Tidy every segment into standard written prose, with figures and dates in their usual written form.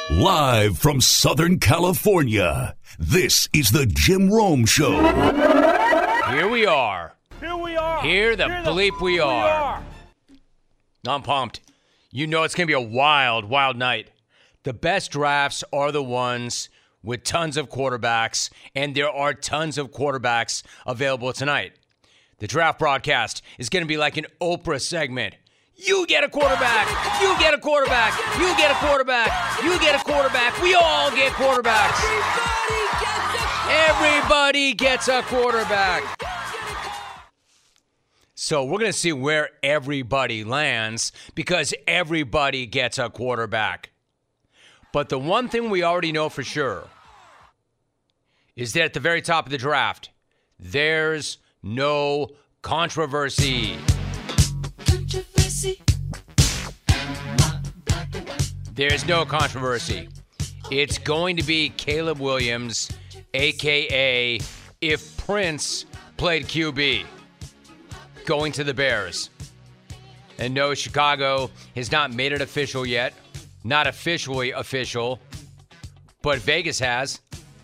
Live from Southern California, this is the Jim Rome Show. Here we are. Here we are. Here the bleep we are. I'm pumped. You know it's going to be a wild, wild night. The best drafts are the ones with tons of quarterbacks, and there are tons of quarterbacks available tonight. The draft broadcast is going to be like an Oprah segment. You get a quarterback. You get a quarterback. You get a quarterback. You get a quarterback. We all get quarterbacks. Everybody gets a quarterback. So we're going to see where everybody lands because everybody gets a quarterback. But the one thing we already know for sure is that at the very top of the draft, there's no controversy. There's no controversy. It's going to be Caleb Williams, a.k.a. if Prince played QB, going to the Bears. And no, Chicago has not made it official yet. Not officially official, but Vegas has.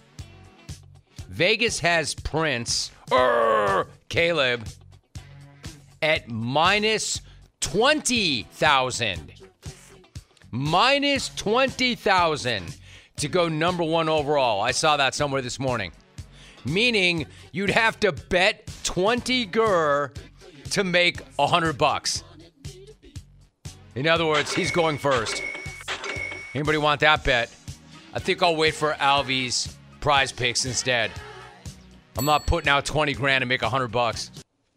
Vegas has Prince, Caleb, at minus 20,000. Minus 20,000 to go number one overall. I saw that somewhere this morning. Meaning you'd have to bet 20 gur to make $100. In other words, he's going first. Anybody want that bet? I think I'll wait for Alvy's prize picks instead. I'm not putting out 20 grand to make $100.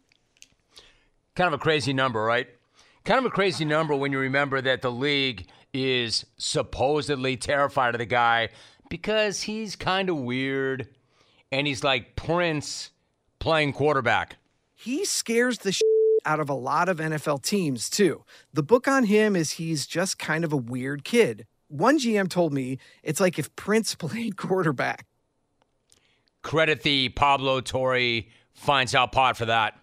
Kind of a crazy number, right? Kind of a crazy number when you remember that the league is supposedly terrified of the guy because he's kind of weird and he's like Prince playing quarterback. He scares the out of a lot of NFL teams, too. The book on him is he's just kind of a weird kid. One GM told me it's like if Prince played quarterback. Credit the Pablo Torre finds out pot for that.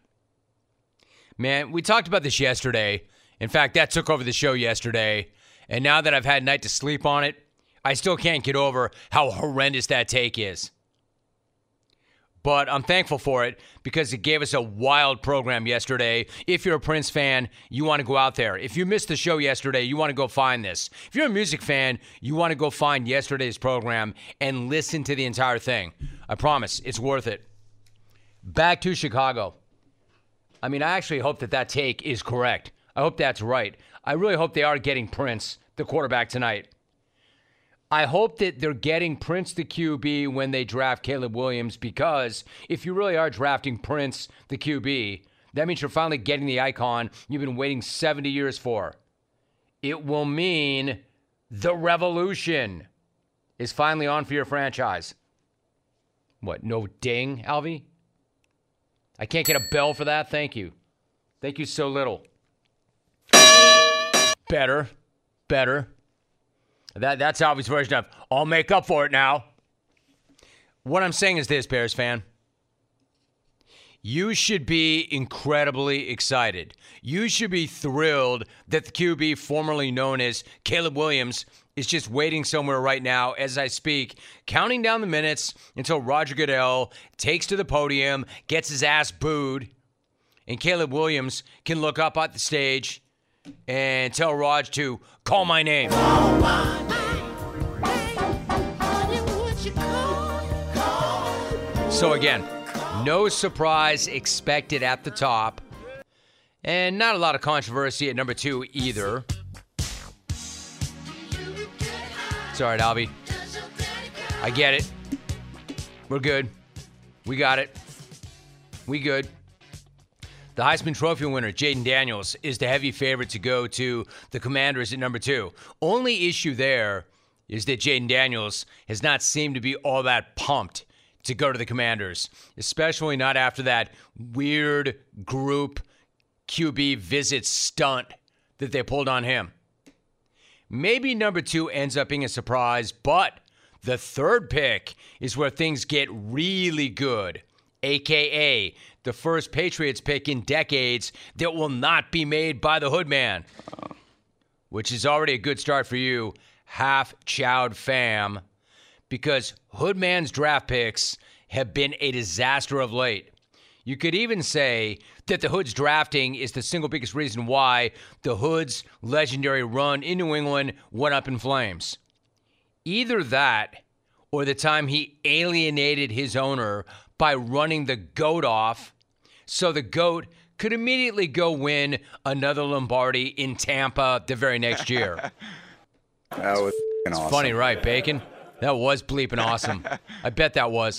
Man, we talked about this yesterday. In fact, that took over the show yesterday. And now that I've had a night to sleep on it, I still can't get over how horrendous that take is. But I'm thankful for it because it gave us a wild program yesterday. If you're a Prince fan, you want to go out there. If you missed the show yesterday, you want to go find this. If you're a music fan, you want to go find yesterday's program and listen to the entire thing. I promise, it's worth it. Back to Chicago. I mean, I actually hope that take is correct. I hope that's right. I really hope they are getting Prince, the quarterback, tonight. I hope that they're getting Prince, the QB, when they draft Caleb Williams, because if you really are drafting Prince, the QB, that means you're finally getting the icon you've been waiting 70 years for. It will mean the revolution is finally on for your franchise. What, no ding, Alvy? I can't get a bell for that? Thank you. Thank you so little. Better. That's Alvy's version of, I'll make up for it now. What I'm saying is this, Bears fan. You should be incredibly excited. You should be thrilled that the QB formerly known as Caleb Williams is just waiting somewhere right now as I speak, counting down the minutes until Roger Goodell takes to the podium, gets his ass booed, and Caleb Williams can look up at the stage and tell Raj to call my name. Call my name. Honey, would you call? So again, no surprise expected at the top. And not a lot of controversy at number 2 either. It's all right, Alvy. I get it. We're good. We got it. We good. The Heisman Trophy winner, Jayden Daniels, is the heavy favorite to go to the Commanders at number 2. Only issue there is that Jayden Daniels has not seemed to be all that pumped to go to the Commanders, especially not after that weird group QB visit stunt that they pulled on him. Maybe number 2 ends up being a surprise, but the third pick is where things get really good, a.k.a. the first Patriots pick in decades that will not be made by the Hoodman, which is already a good start for you. half-chowed fam because Hoodman's draft picks have been a disaster of late. You could even say that the Hood's drafting is the single biggest reason why the Hood's legendary run in New England went up in flames. Either that or the time he alienated his owner by running the GOAT off so the GOAT could immediately go win another Lombardi in Tampa the very next year. That was awesome. Funny, right, Bacon? That was bleeping awesome. I bet that was.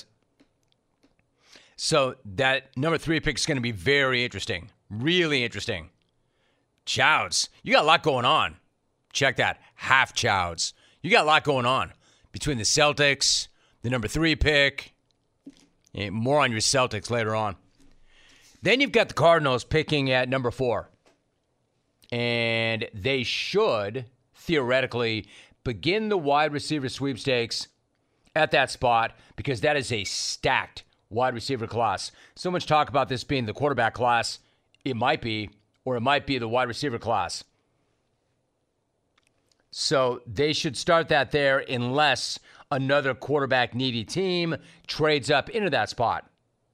So that number 3 pick is going to be very interesting. Really interesting. Chouds. You got a lot going on. Check that. Half Chouds. You got a lot going on between the Celtics, the number 3 pick. More on your Celtics later on. Then you've got the Cardinals picking at number 4. And they should, theoretically, begin the wide receiver sweepstakes at that spot because that is a stacked wide receiver class. So much talk about this being the quarterback class. It might be, or it might be the wide receiver class. So they should start that there unless another quarterback-needy team trades up into that spot.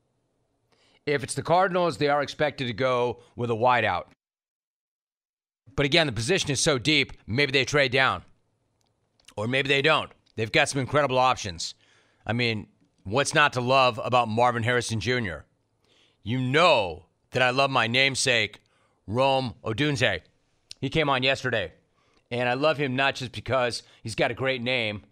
If it's the Cardinals, they are expected to go with a wideout. But again, the position is so deep, maybe they trade down. Or maybe they don't. They've got some incredible options. I mean, what's not to love about Marvin Harrison Jr.? You know that I love my namesake, Rome Odunze. He came on yesterday. And I love him not just because he's got a great name.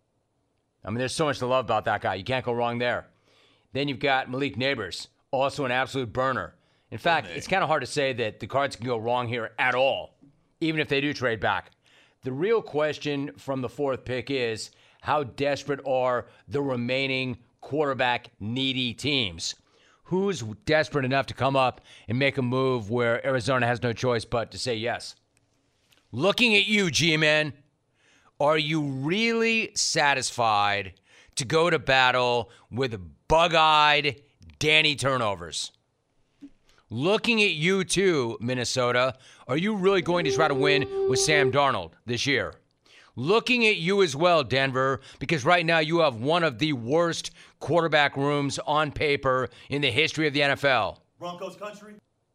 I mean, there's so much to love about that guy. You can't go wrong there. Then you've got Malik Neighbors, also an absolute burner. In fact, it's kind of hard to say that the Cards can go wrong here at all, even if they do trade back. The real question from the 4th pick is, how desperate are the remaining quarterback-needy teams? Who's desperate enough to come up and make a move where Arizona has no choice but to say yes? Looking at you, G-Man, are you really satisfied to go to battle with bug-eyed Danny turnovers? Looking at you too, Minnesota, are you really going to try to win with Sam Darnold this year? Looking at you as well, Denver, because right now you have one of the worst quarterback rooms on paper in the history of the NFL. Broncos country.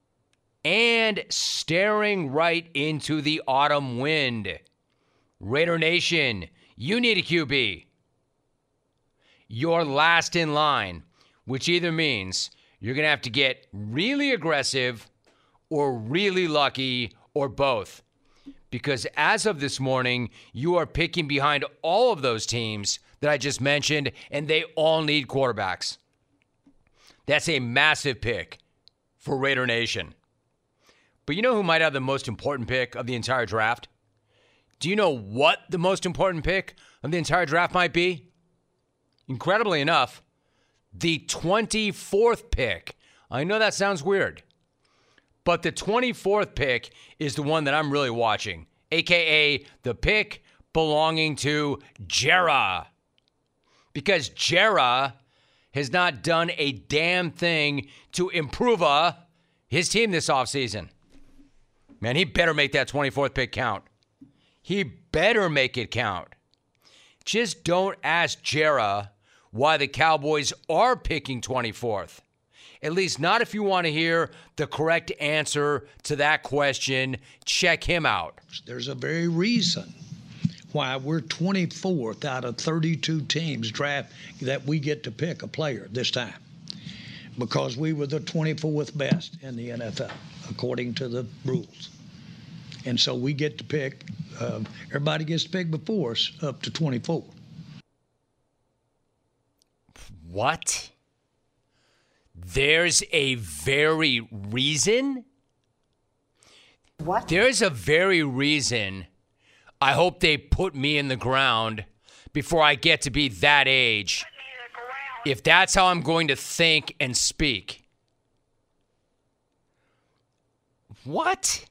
And staring right into the autumn wind. Raider Nation, you need a QB. You're last in line, which either means you're going to have to get really aggressive or really lucky or both. Because as of this morning, you are picking behind all of those teams that I just mentioned, and they all need quarterbacks. That's a massive pick for Raider Nation. But you know who might have the most important pick of the entire draft? Do you know what the most important pick of the entire draft might be? Incredibly enough, the 24th pick. I know that sounds weird, but the 24th pick is the one that I'm really watching, a.k.a. the pick belonging to Jera. Because Jera has not done a damn thing to improve his team this offseason. Man, he better make that 24th pick count. He better make it count. Just don't ask Jera why the Cowboys are picking 24th. At least not if you want to hear the correct answer to that question. Check him out. There's a very reason why we're 24th out of 32 teams draft that we get to pick a player this time. Because we were the 24th best in the NFL, according to the rules. And so we get to pick, everybody gets to pick before us up to 24. What? There's a very reason? What? There's a very reason I hope they put me in the ground before I get to be that age. If that's how I'm going to think and speak. What?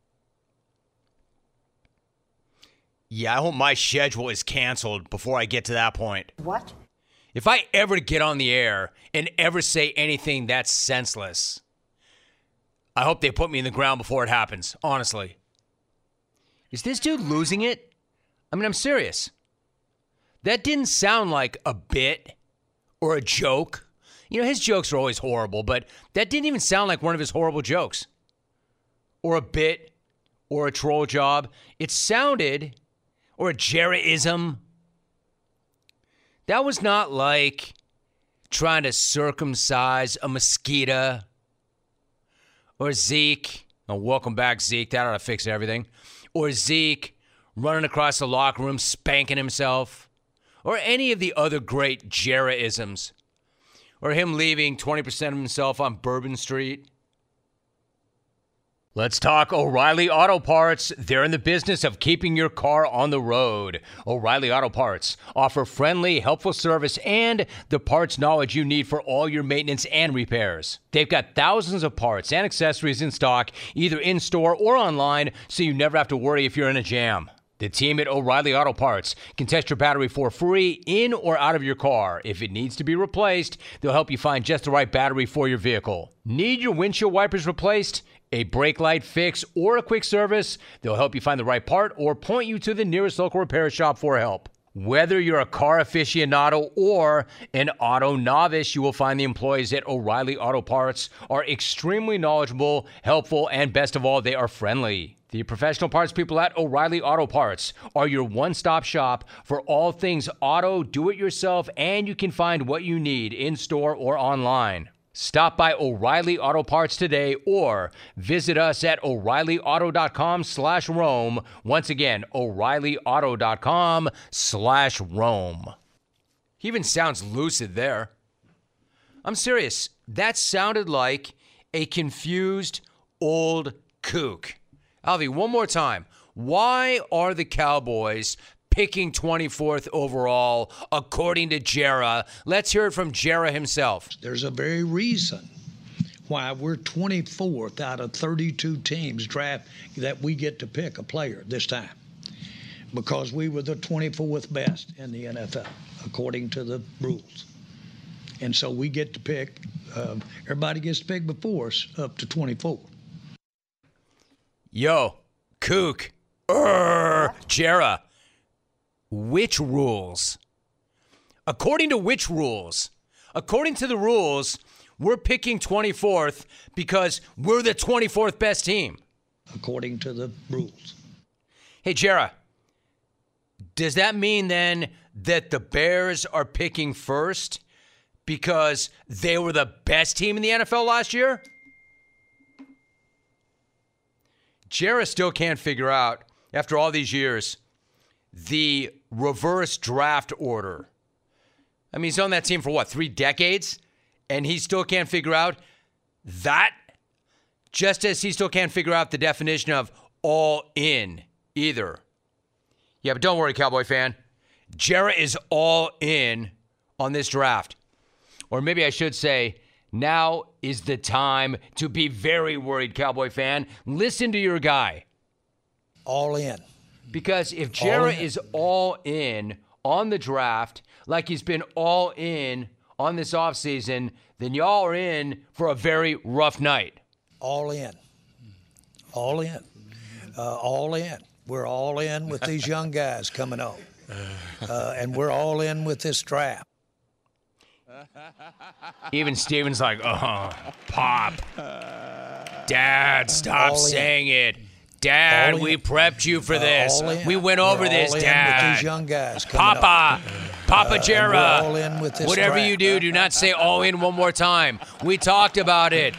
Yeah, I hope my schedule is canceled before I get to that point. What? If I ever get on the air and ever say anything that's senseless, I hope they put me in the ground before it happens, honestly. Is this dude losing it? I mean, I'm serious. That didn't sound like a bit or a joke. You know, his jokes are always horrible, but that didn't even sound like one of his horrible jokes or a bit or a troll job. It sounded, or a Jerry-ism. That was not like trying to circumcise a mosquito or Zeke. Oh, welcome back, Zeke. That ought to fix everything. Or Zeke running across the locker room, spanking himself. Or any of the other great Jerry-isms. Or him leaving 20% of himself on Bourbon Street. Let's talk O'Reilly Auto Parts. They're in the business of keeping your car on the road. O'Reilly Auto Parts offer friendly, helpful service and the parts knowledge you need for all your maintenance and repairs. They've got thousands of parts and accessories in stock, either in-store or online, so you never have to worry if you're in a jam. The team at O'Reilly Auto Parts can test your battery for free in or out of your car. If it needs to be replaced, they'll help you find just the right battery for your vehicle. Need your windshield wipers replaced, a brake light fix, or a quick service? They'll help you find the right part or point you to the nearest local repair shop for help. Whether you're a car aficionado or an auto novice, you will find the employees at O'Reilly Auto Parts are extremely knowledgeable, helpful, and best of all, they are friendly. The professional parts people at O'Reilly Auto Parts are your one-stop shop for all things auto, do-it-yourself, and you can find what you need in-store or online. Stop by O'Reilly Auto Parts today or visit us at O'ReillyAuto.com/Rome. Once again, O'ReillyAuto.com/Rome. He even sounds lucid there. I'm serious. That sounded like a confused old kook. Alvy, one more time. Why are the Cowboys picking 24th overall, according to Jera? Let's hear it from Jera himself. There's a very reason why we're 24th out of 32 teams draft that we get to pick a player this time. Because we were the 24th best in the NFL, according to the rules. And so we get to pick, everybody gets to pick before us up to 24. Yo, kook, Jera. Which rules? According to which rules? According to the rules, we're picking 24th because we're the 24th best team. According to the rules. Hey, Jera, does that mean then that the Bears are picking first because they were the best team in the NFL last year? Jera still can't figure out, after all these years, the reverse draft order. I mean, he's on that team for what, 3 decades? And he still can't figure out that? Just as he still can't figure out the definition of all in either. Yeah, but don't worry, Cowboy fan. Jera is all in on this draft. Or maybe I should say, now is the time to be very worried, Cowboy fan. Listen to your guy. All in. Because if Jera is all in on the draft, like he's been all in on this offseason, then y'all are in for a very rough night. All in. All in. All in. We're all in with these young guys coming on. And we're all in with this draft. Even Steven's like, oh, Pop. Dad, stop saying it. Dad, we prepped you for this. We went over this, Dad. With these young guys Papa Jera. All in with this whatever draft. you do not say all in one more time. We talked about it.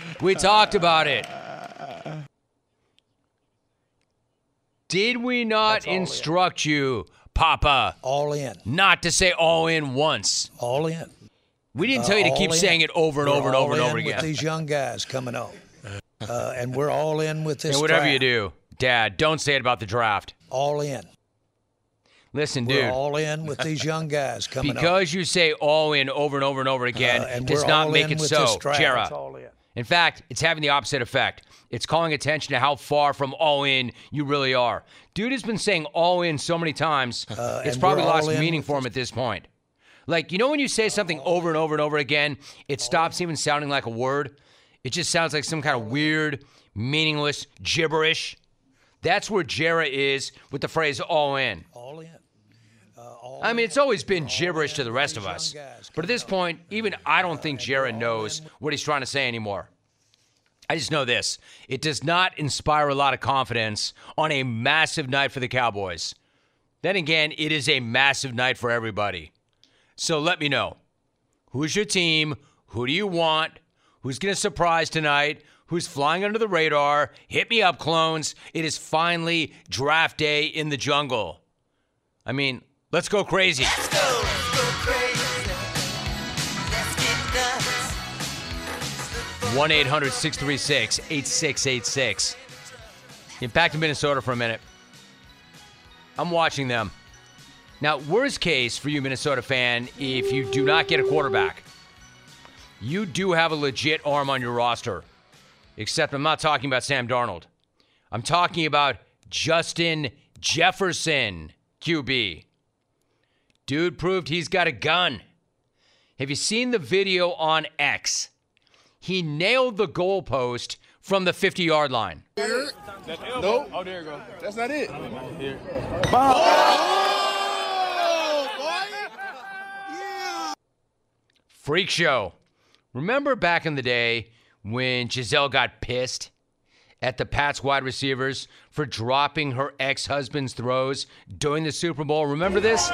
Did we not instruct you, Papa? All in. Not to say all in once. All in. We didn't tell you to keep saying it over and over and over and over again. With these young guys coming on. And we're all in with this and whatever draft. you do, Dad, don't say it about the draft. All in. Listen, dude. We're all in with these young guys coming on. Because you say all in over and over and over again does not make it so, Jera. In fact, it's having the opposite effect. It's calling attention to how far from all in you really are. Dude has been saying all in so many times, it's probably lost meaning for him at this point. Like, you know when you say something over and over and over again, it stops even sounding like a word? It just sounds like some kind of weird, meaningless gibberish. That's where Jarrett is with the phrase all in. All in. I mean, it's always been gibberish to the rest of us. But at this point, even I don't think Jarrett knows what he's trying to say anymore. I just know this. It does not inspire a lot of confidence on a massive night for the Cowboys. Then again, it is a massive night for everybody. So let me know. Who's your team? Who do you want? Who's going to surprise tonight? Who's flying under the radar? Hit me up, clones. It is finally draft day in the jungle. I mean, let's go crazy. Let's go crazy. Let's get nuts. 1-800-636-8686. Get back to Minnesota for a minute. I'm watching them. Now, worst case for you, Minnesota fan, if you do not get a quarterback, you do have a legit arm on your roster. Except I'm not talking about Sam Darnold. I'm talking about Justin Jefferson, QB. Dude proved he's got a gun. Have you seen the video on X? He nailed the goalpost from the 50-yard line. Nope. Oh, there you go. That's not it. Here. Freak show. Remember back in the day when Giselle got pissed at the Pats wide receivers for dropping her ex-husband's throws during the Super Bowl? Remember this?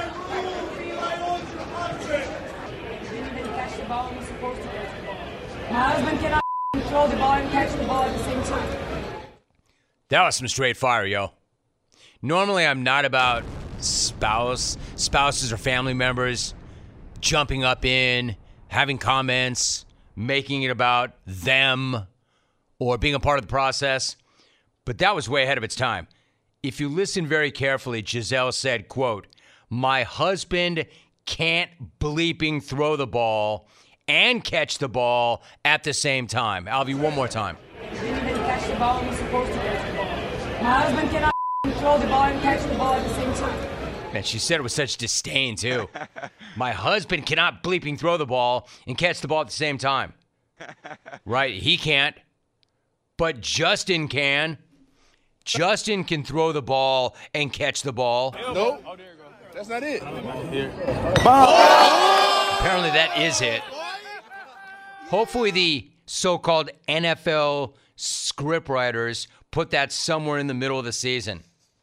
My husband cannot throw the ball and catch the ball at the same time. That was some straight fire, yo. Normally, I'm not about spouses or family members jumping up in, having comments, making it about them, or being a part of the process. But that was way ahead of its time. If you listen very carefully, Giselle said, quote, "My husband can't bleeping throw the ball and catch the ball at the same time." Alvy, one more time. He didn't even catch the ball when he's supposed to catch the ball. My husband cannot throw the ball and catch the ball at the same time. Man, she said it with such disdain, too. My husband cannot bleeping throw the ball and catch the ball at the same time. Right, he can't. But Justin can. Justin can throw the ball and catch the ball. Nope. Oh, there you go. That's not it. Here. Apparently that is it. Hopefully the so-called NFL scriptwriters put that somewhere in the middle of the season.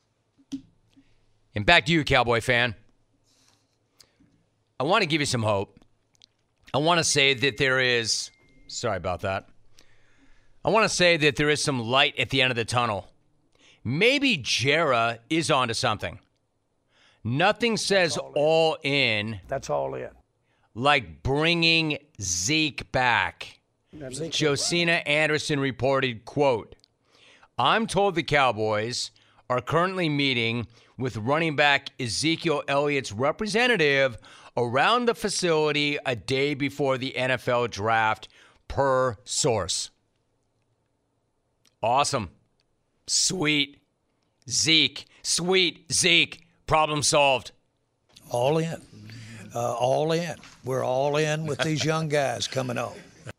And back to you, Cowboy fan. I want to give you some hope. I want to say that there is... Sorry about that. I want to say that there is some light at the end of the tunnel. Maybe Jera is onto something. Nothing says all in. That's all in. Like bringing Zeke back. Josina Anderson reported, quote, "I'm told the Cowboys are currently meeting with running back Ezekiel Elliott's representative around the facility a day before the NFL draft, per source." Awesome. Sweet. Zeke. Sweet Zeke. Problem solved. All in. All in. We're all in with these young guys coming up.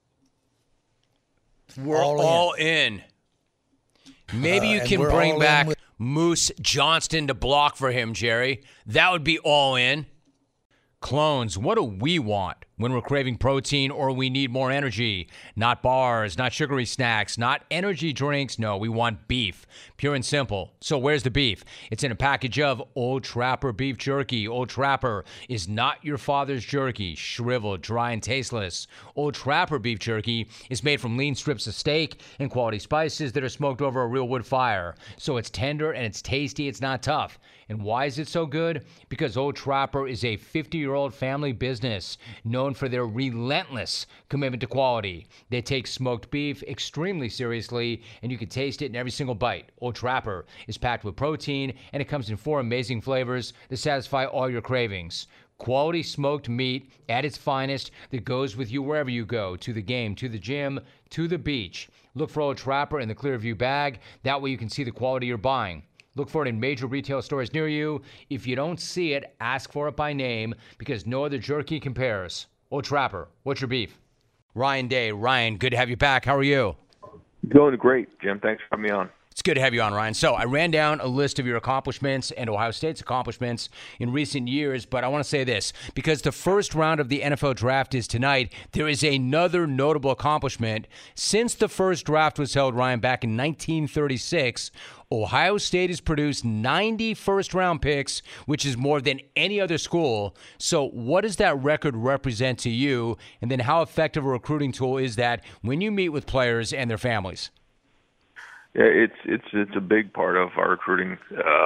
We're all in. Maybe you can bring back Moose Johnston to block for him, Jerry. That would be all in. Clones, what do we want when we're craving protein or we need more energy? Not bars, not sugary snacks, not energy drinks. No, we want beef. Pure and simple. So where's the beef? It's in a package of Old Trapper beef jerky. Old Trapper is not your father's jerky, shriveled, dry, and tasteless. Old Trapper beef jerky is made from lean strips of steak and quality spices that are smoked over a real wood fire. So it's tender and it's tasty. It's not tough. And why is it so good? Because Old Trapper is a 50-year-old family business known for their relentless commitment to quality. They take smoked beef extremely seriously, and you can taste it in every single bite. Old Trapper is packed with protein, and it comes in 4 amazing flavors that satisfy all your cravings. Quality smoked meat at its finest that goes with you wherever you go, to the game, to the gym, to the beach. Look for Old Trapper in the Clearview bag. That way you can see the quality you're buying. Look for it in major retail stores near you. If you don't see it, ask for it by name because no other jerky compares. Old Trapper, what's your beef? Ryan Day. Ryan, good to have you back. How are you? Doing great, Jim. Thanks for having me on. It's good to have you on, Ryan. So I ran down a list of your accomplishments and Ohio State's accomplishments in recent years, but I want to say this. Because the first round of the NFL draft is tonight, there is another notable accomplishment. Since the first draft was held, Ryan, back in 1936, Ohio State has produced 90 first-round picks, which is more than any other school. So what does that record represent to you? And then how effective a recruiting tool is that when you meet with players and their families? Yeah, it's a big part of our recruiting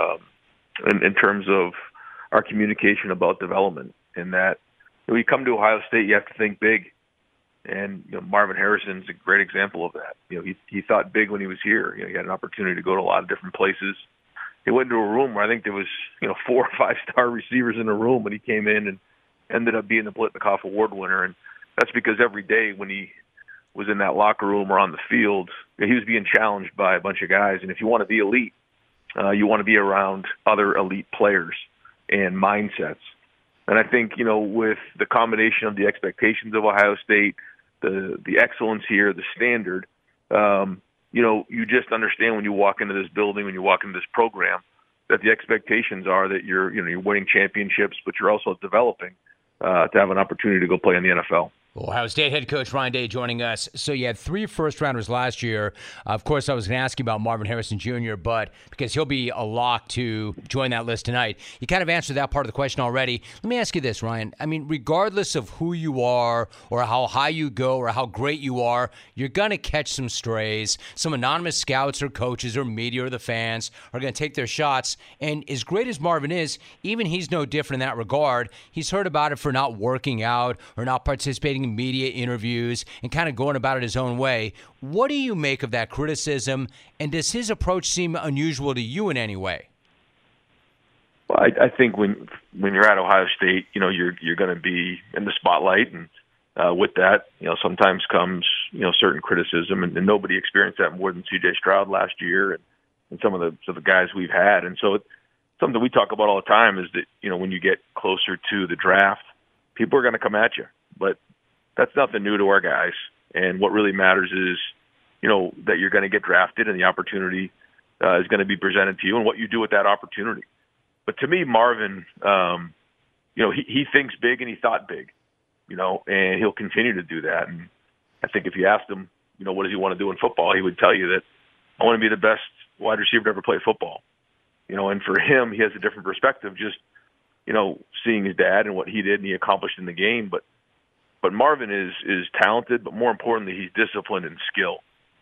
in terms of our communication about development. In that, when you come to Ohio State, you have to think big, and Marvin Harrison's a great example of that. He thought big when he was here. He had an opportunity to go to a lot of different places. He went into a room where I think there was 4 or 5-star receivers in the room when he came in, and ended up being the Blitnikoff Award winner. And that's because every day when he was in that locker room or on the field, he was being challenged by a bunch of guys. And if you want to be elite, you want to be around other elite players and mindsets. And I think, with the combination of the expectations of Ohio State, the excellence here, the standard, you just understand when you walk into this building, when you walk into this program, that the expectations are that you're winning championships, but you're also developing to have an opportunity to go play in the NFL. Ohio State head coach Ryan Day joining us. So you had 3 first-rounders last year. Of course, I was going to ask you about Marvin Harrison Jr., but because he'll be a lock to join that list tonight, you kind of answered that part of the question already. Let me ask you this, Ryan. I mean, regardless of who you are or how high you go or how great you are, you're going to catch some strays. Some anonymous scouts or coaches or media or the fans are going to take their shots. And as great as Marvin is, even he's no different in that regard. He's heard about it for not working out or not participating in media interviews and kind of going about it his own way. What do you make of that criticism, and does his approach seem unusual to you in any way? Well, I think when you're at Ohio State, you're going to be in the spotlight, and with that, sometimes comes certain criticism, and nobody experienced that more than C.J. Stroud last year, and some of the guys we've had, and so it's something we talk about all the time is that when you get closer to the draft, people are going to come at you, but that's nothing new to our guys. And what really matters is, that you're going to get drafted and the opportunity is going to be presented to you and what you do with that opportunity. But to me, Marvin, he thinks big and he thought big, and he'll continue to do that. And I think if you asked him, what does he want to do in football, he would tell you that I want to be the best wide receiver to ever play football. And for him, he has a different perspective, just, seeing his dad and what he did and he accomplished in the game. But Marvin is talented, but more importantly, he's disciplined and skill.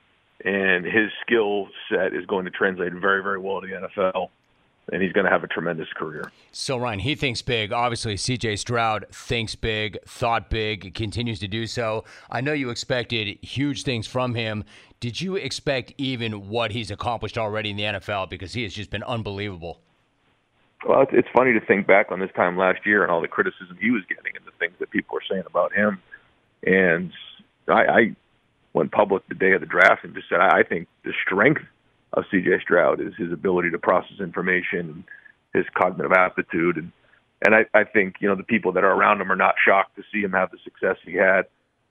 And his skill set is going to translate very, very well to the NFL, and he's going to have a tremendous career. So, Ryan, he thinks big. Obviously, C.J. Stroud thinks big, thought big, continues to do so. I know you expected huge things from him. Did you expect even what he's accomplished already in the NFL? Because he has just been unbelievable. Well, it's funny to think back on this time last year and all the criticism he was getting and the things that people were saying about him. And I went public the day of the draft and just said I think the strength of C.J. Stroud is his ability to process information and his cognitive aptitude. And I think, the people that are around him are not shocked to see him have the success he had.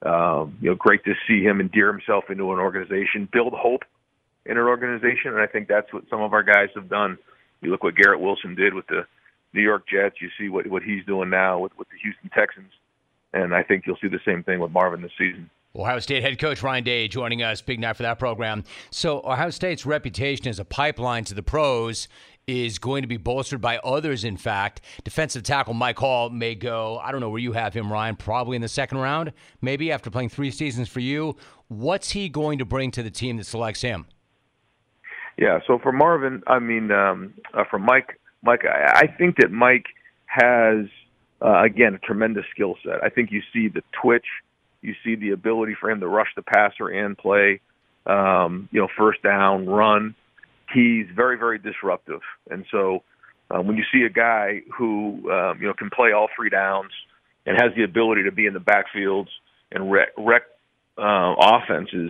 Great to see him endear himself into an organization, build hope in an organization. And I think that's what some of our guys have done. You look what Garrett Wilson did with the New York Jets. You see what he's doing now with the Houston Texans. And I think you'll see the same thing with Marvin this season. Ohio State head coach Ryan Day joining us. Big night for that program. So Ohio State's reputation as a pipeline to the pros is going to be bolstered by others, in fact. Defensive tackle Mike Hall may go, I don't know where you have him, Ryan, probably in the second round, maybe after playing 3 seasons for you. What's he going to bring to the team that selects him? Yeah, so for Marvin, for Mike, I think that Mike has, again, a tremendous skill set. I think you see the twitch, you see the ability for him to rush the passer and play, first down, run. He's very, very disruptive. And so when you see a guy who, can play all 3 downs and has the ability to be in the backfields and wreck offenses,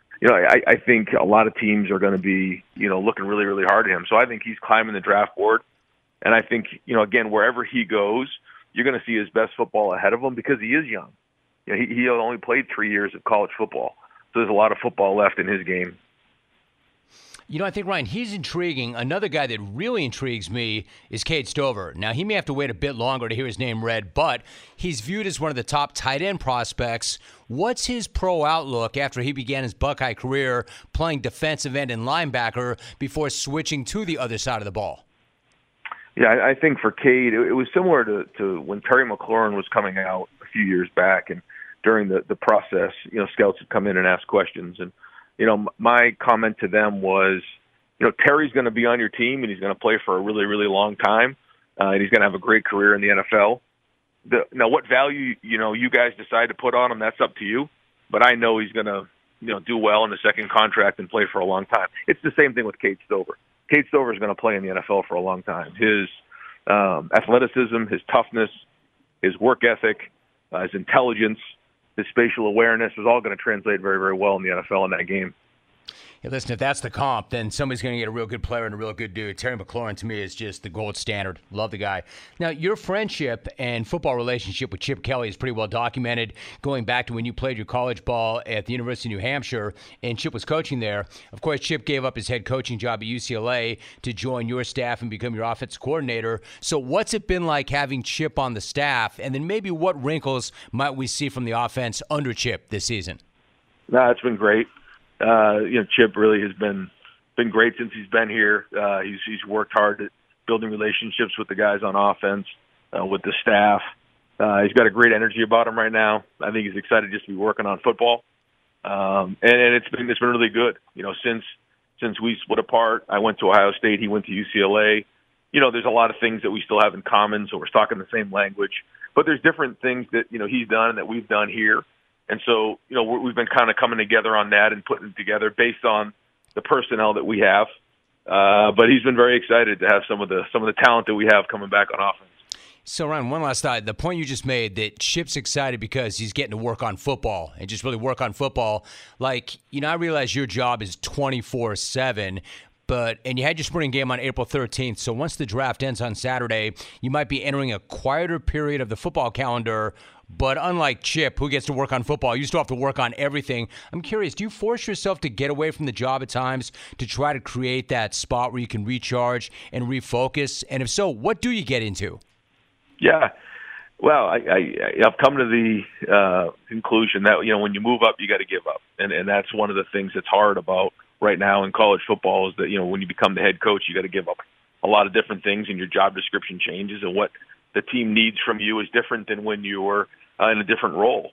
I think a lot of teams are going to be, looking really, really hard at him. So I think he's climbing the draft board. And I think, again, wherever he goes, you're going to see his best football ahead of him because he is young. He only played 3 years of college football. So there's a lot of football left in his game. You know, I think, Ryan, he's intriguing. Another guy that really intrigues me is Cade Stover. Now, he may have to wait a bit longer to hear his name read, but he's viewed as one of the top tight end prospects. What's his pro outlook after he began his Buckeye career playing defensive end and linebacker before switching to the other side of the ball? Yeah, I think for Cade, it was similar to when Terry McLaurin was coming out a few years back, and during the process, scouts would come in and ask questions. And, my comment to them was, Terry's going to be on your team, and he's going to play for a really, really long time, and he's going to have a great career in the NFL. Now, what value, you guys decide to put on him, that's up to you. But I know he's going to, do well in the second contract and play for a long time. It's the same thing with Cade Stover. Cade Stover is going to play in the NFL for a long time. His athleticism, his toughness, his work ethic, his intelligence, his spatial awareness is all going to translate very, very well in the NFL in that game. Hey, listen, if that's the comp, then somebody's going to get a real good player and a real good dude. Terry McLaurin, to me, is just the gold standard. Love the guy. Now, your friendship and football relationship with Chip Kelly is pretty well documented, going back to when you played your college ball at the University of New Hampshire, and Chip was coaching there. Of course, Chip gave up his head coaching job at UCLA to join your staff and become your offensive coordinator. So what's it been like having Chip on the staff, and then maybe what wrinkles might we see from the offense under Chip this season? No, it's been great. Chip really has been great since he's been here. He's worked hard at building relationships with the guys on offense, with the staff. He's got a great energy about him right now. I think he's excited just to be working on football. And it's been really good. Since we split apart, I went to Ohio State, he went to UCLA. There's a lot of things that we still have in common, so we're talking the same language. But there's different things that, he's done and that we've done here. And so, we've been kind of coming together on that and putting it together based on the personnel that we have. But he's been very excited to have some of the talent that we have coming back on offense. So, Ryan, one last thought. The point you just made that Chip's excited because he's getting to work on football and just really work on football. Like, I realize your job is 24/7, and you had your spring game on April 13th. So once the draft ends on Saturday, you might be entering a quieter period of the football calendar. But unlike Chip, who gets to work on football, you still have to work on everything. I'm curious, do you force yourself to get away from the job at times to try to create that spot where you can recharge and refocus? And if so, what do you get into? Yeah. Well, I've come to the conclusion that, when you move up, you got to give up. And that's one of the things that's hard about right now in college football is that, when you become the head coach, you got to give up a lot of different things and your job description changes, and what the team needs from you is different than when you were in a different role.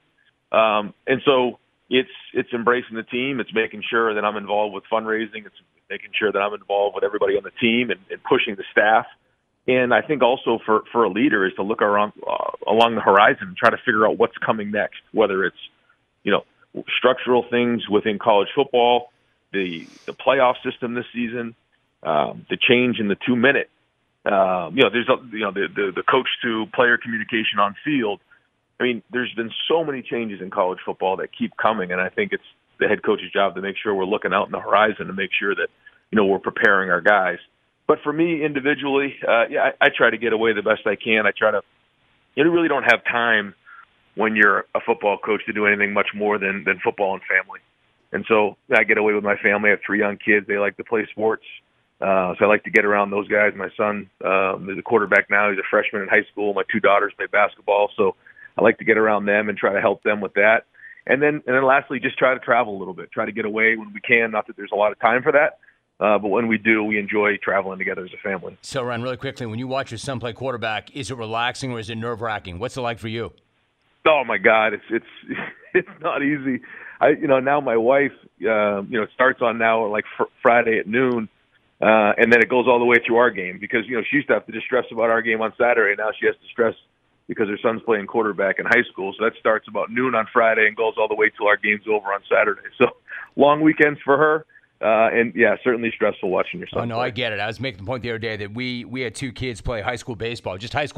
And so it's embracing the team. It's making sure that I'm involved with fundraising. It's making sure that I'm involved with everybody on the team and pushing the staff. And I think also for a leader is to look around along the horizon and try to figure out what's coming next, whether it's, structural things within college football, the playoff system this season, the change in the 2-minute. There's the coach to player communication on field. I mean, there's been so many changes in college football that keep coming, and I think it's the head coach's job to make sure we're looking out in the horizon to make sure that, we're preparing our guys. But for me individually, I try to get away the best I can. I try to, you really don't have time when you're a football coach to do anything much more than football and family. And so I get away with my family. I have 3 young kids. They like to play sports. So I like to get around those guys. My son is a quarterback now. He's a freshman in high school. My 2 daughters play basketball. So I like to get around them and try to help them with that. And then lastly, just try to travel a little bit. Try to get away when we can. Not that there's a lot of time for that. But when we do, we enjoy traveling together as a family. So, Ryan, really quickly, when you watch your son play quarterback, is it relaxing or is it nerve-wracking? What's it like for you? Oh, my God. It's not easy. Now my wife, it starts on now like Friday at noon. And then it goes all the way through our game because, she used to have to just stress about our game on Saturday. Now she has to stress because her son's playing quarterback in high school. So that starts about noon on Friday and goes all the way till our game's over on Saturday. So long weekends for her. And, yeah, certainly stressful watching your son. Oh, no, play. I get it. I was making the point the other day that we had 2 kids play high school baseball,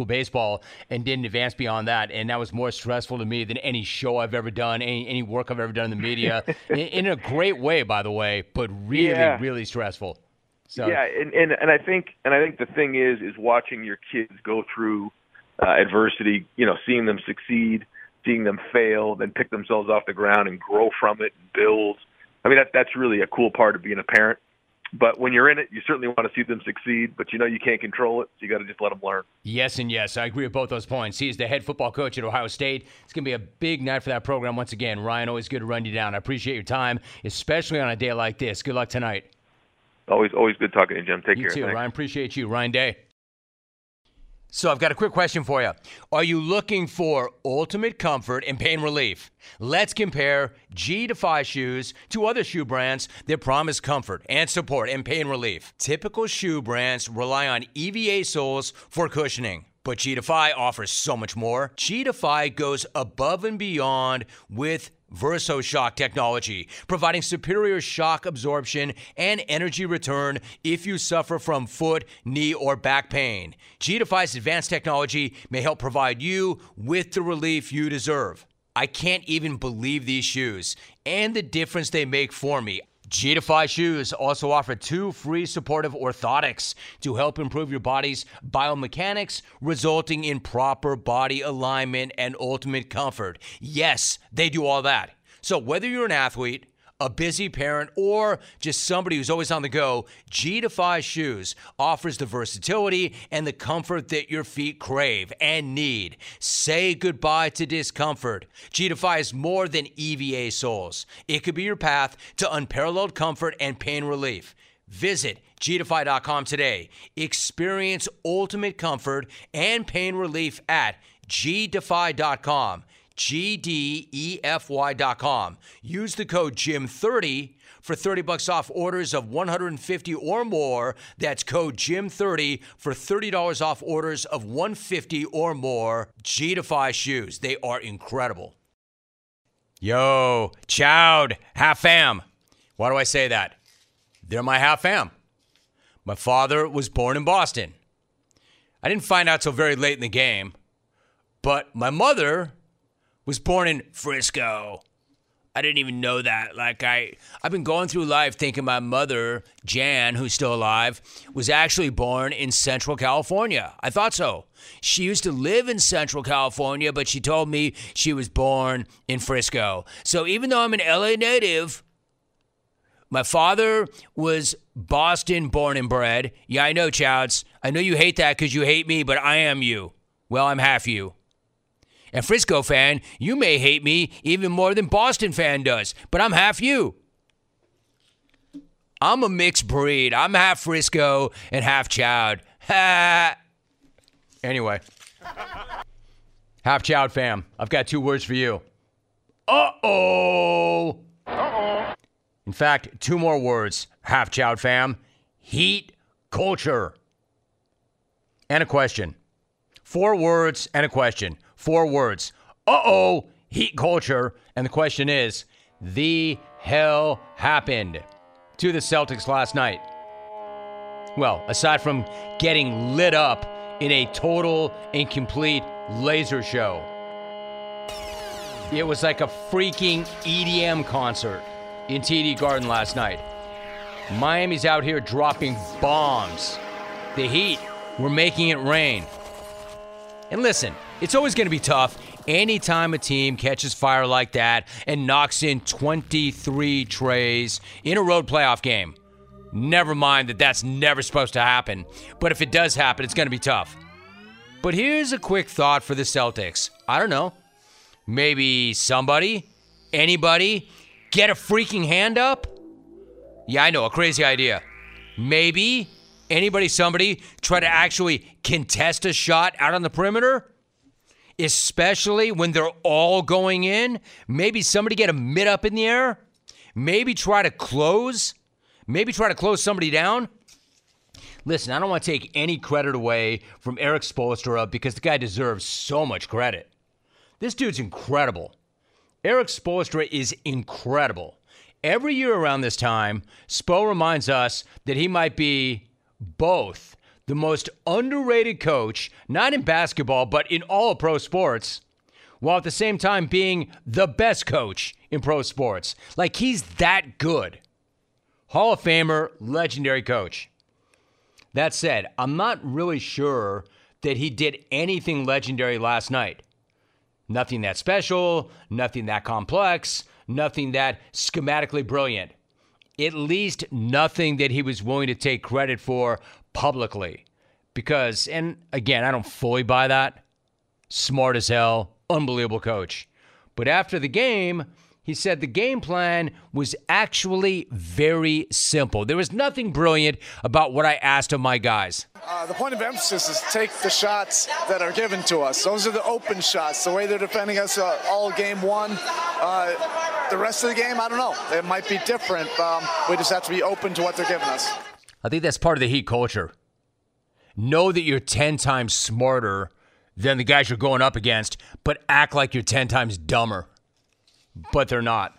and didn't advance beyond that. And that was more stressful to me than any show I've ever done, any work I've ever done in the media, in a great way, by the way, but really, really stressful. So. Yeah, and I think the thing is watching your kids go through adversity, seeing them succeed, seeing them fail, then pick themselves off the ground and grow from it and build. I mean, that's really a cool part of being a parent. But when you're in it, you certainly want to see them succeed, but you can't control it, so you got to just let them learn. Yes and yes. I agree with both those points. He is the head football coach at Ohio State. It's going to be a big night for that program once again. Ryan, always good to run you down. I appreciate your time, especially on a day like this. Good luck tonight. Always good talking to you, Jim. Take care. You too, Thanks. Ryan. Appreciate you. Ryan Day. So I've got a quick question for you. Are you looking for ultimate comfort and pain relief? Let's compare G-Defy shoes to other shoe brands that promise comfort and support and pain relief. Typical shoe brands rely on EVA soles for cushioning, but G-Defy offers so much more. G-Defy goes above and beyond with VersoShock technology, providing superior shock absorption and energy return if you suffer from foot, knee, or back pain. G-Defy's advanced technology may help provide you with the relief you deserve. I can't even believe these shoes and the difference they make for me. G-Defy shoes also offer 2 free supportive orthotics to help improve your body's biomechanics, resulting in proper body alignment and ultimate comfort. Yes, they do all that. So whether you're an athlete, a busy parent, or just somebody who's always on the go, G-Defy shoes offers the versatility and the comfort that your feet crave and need. Say goodbye to discomfort. G-Defy is more than EVA soles. It could be your path to unparalleled comfort and pain relief. Visit G-Defy.com today. Experience ultimate comfort and pain relief at G-Defy.com. GDEFY.com. Use the code JIM30 for $30 off orders of $150 or more. That's code JIM30 for $30 off orders of $150 or more. G-Defy shoes. They are incredible. Yo, chowd, half fam. Why do I say that? They're my half fam. My father was born in Boston. I didn't find out till very late in the game, but my mother was born in Frisco. I didn't even know that. I've been going through life thinking my mother, Jan, who's still alive, was actually born in Central California. I thought so. She used to live in Central California, but she told me she was born in Frisco. So even though I'm an LA native, my father was Boston born and bred. Yeah, I know, Chouds. I know you hate that because you hate me, but I am you. Well, I'm half you. And Frisco fan, you may hate me even more than Boston fan does, but I'm half you. I'm a mixed breed. I'm half Frisco and half Chowd. Ha! Anyway. Half Chowd fam, I've got 2 words for you. Uh-oh! Uh-oh. In fact, 2 more words, half Chowd fam. Heat culture. And a question. 4 words and a question. 4 words. Uh-oh, heat culture. And the question is, the hell happened to the Celtics last night? Well, aside from getting lit up in a total and complete laser show, it was like a freaking EDM concert in TD Garden last night. Miami's out here dropping bombs. The Heat were making it rain. And listen, it's always going to be tough anytime a team catches fire like that and knocks in 23 trays in a road playoff game. Never mind that that's never supposed to happen. But if it does happen, it's going to be tough. But here's a quick thought for the Celtics. I don't know. Maybe somebody, anybody, get a freaking hand up? Yeah, I know, a crazy idea. Maybe anybody, somebody, try to actually contest a shot out on the perimeter? Especially when they're all going in? Maybe somebody get a mid up in the air? Maybe try to close? Maybe try to close somebody down? Listen, I don't want to take any credit away from Erik Spoelstra because the guy deserves so much credit. This dude's incredible. Erik Spoelstra is incredible. Every year around this time, Spo reminds us that he might be both the most underrated coach, not in basketball, but in all of pro sports, while at the same time being the best coach in pro sports. Like, he's that good. Hall of Famer, legendary coach. That said, I'm not really sure that he did anything legendary last night. Nothing that special, nothing that complex, nothing that schematically brilliant. at least nothing that he was willing to take credit for publicly. Because, and again, I don't fully buy that. Smart as hell, unbelievable coach. But after the game, he said the game plan was actually very simple. There was nothing brilliant about what I asked of my guys. The point of emphasis is take the shots that are given to us. Those are the open shots, the way they're defending us all game one. The rest of the game, I don't know. It might be different. We just have to be open to what they're giving us. I think that's part of the Heat culture. Know that you're 10 times smarter than the guys you're going up against, but act like you're 10 times dumber. But they're not.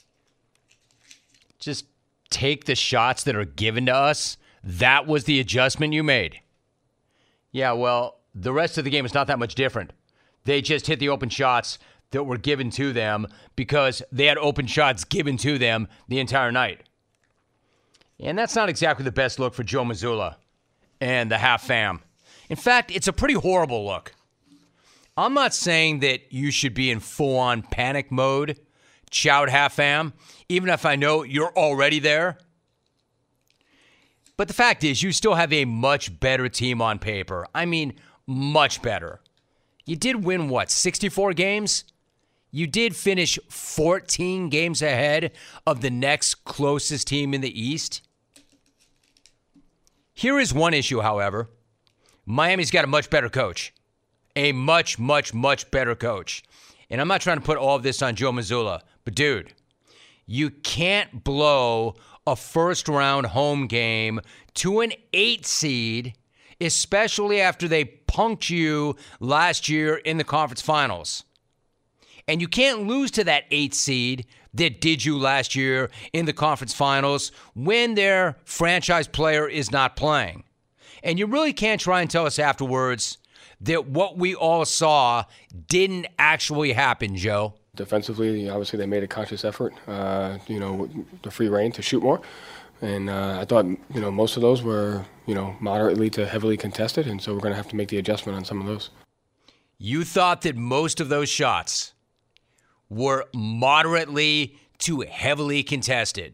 Just take the shots that are given to us. That was the adjustment you made. Yeah, well, the rest of the game is not that much different. They just hit the open shots that were given to them because they had open shots given to them the entire night. And that's not exactly the best look for Joe Mazzulla and the half fam. In fact, it's a pretty horrible look. I'm not saying that you should be in full-on panic mode, shout half fam, even if I know you're already there. But the fact is, you still have a much better team on paper. I mean, much better. You did win, 64 games? You did finish 14 games ahead of the next closest team in the East. Here is one issue, however. Miami's got a much better coach. A much, much, much better coach. And I'm not trying to put all of this on Joe Mazzulla, but dude, you can't blow a first-round home game to an 8 seed, especially after they punked you last year in the conference finals. And you can't lose to that 8 seed that did you last year in the conference finals when their franchise player is not playing. And you really can't try and tell us afterwards that what we all saw didn't actually happen, Joe. Defensively, obviously they made a conscious effort, the free reign to shoot more. And I thought, most of those were, moderately to heavily contested. And so we're going to have to make the adjustment on some of those. You thought that most of those shots were moderately to heavily contested.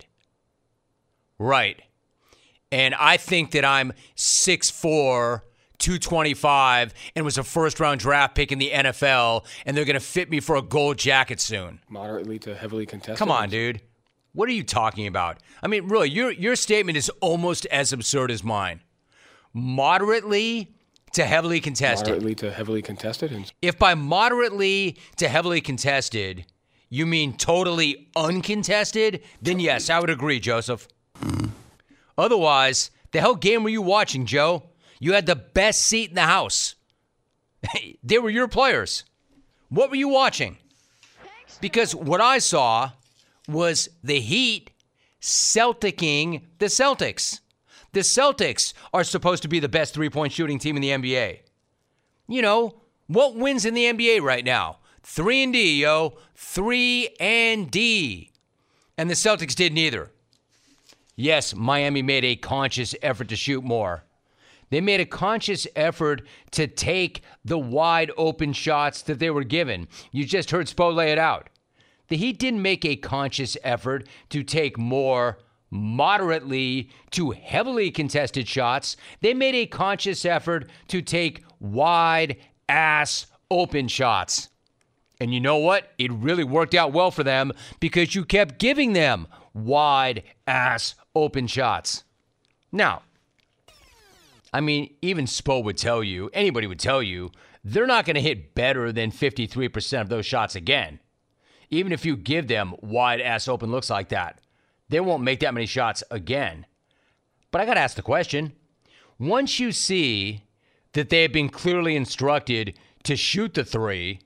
Right. And I think that I'm 6'4", 225, and was a first-round draft pick in the NFL, and they're going to fit me for a gold jacket soon. Moderately to heavily contested. Come on, dude. What are you talking about? I mean, really, your statement is almost as absurd as mine. Moderately to heavily contested. Moderately to heavily contested. If by moderately to heavily contested, you mean totally uncontested, then yes, I would agree, Joseph. Otherwise, the hell game were you watching, Joe? You had the best seat in the house. They were your players. What were you watching? Because what I saw was the Heat Celticing the Celtics. The Celtics are supposed to be the best three-point shooting team in the NBA. You know, what wins in the NBA right now? 3-and-D, yo. 3-and-D. And the Celtics did neither. Yes, Miami made a conscious effort to shoot more. They made a conscious effort to take the wide open shots that they were given. You just heard Spo lay it out. The Heat didn't make a conscious effort to take more moderately to heavily contested shots. They made a conscious effort to take wide-ass open shots. And you know what? It really worked out well for them because you kept giving them wide-ass open shots. Now, I mean, even Spo would tell you, anybody would tell you, they're not going to hit better than 53% of those shots again. Even if you give them wide-ass open looks like that, they won't make that many shots again. But I got to ask the question. Once you see that they have been clearly instructed to shoot the three,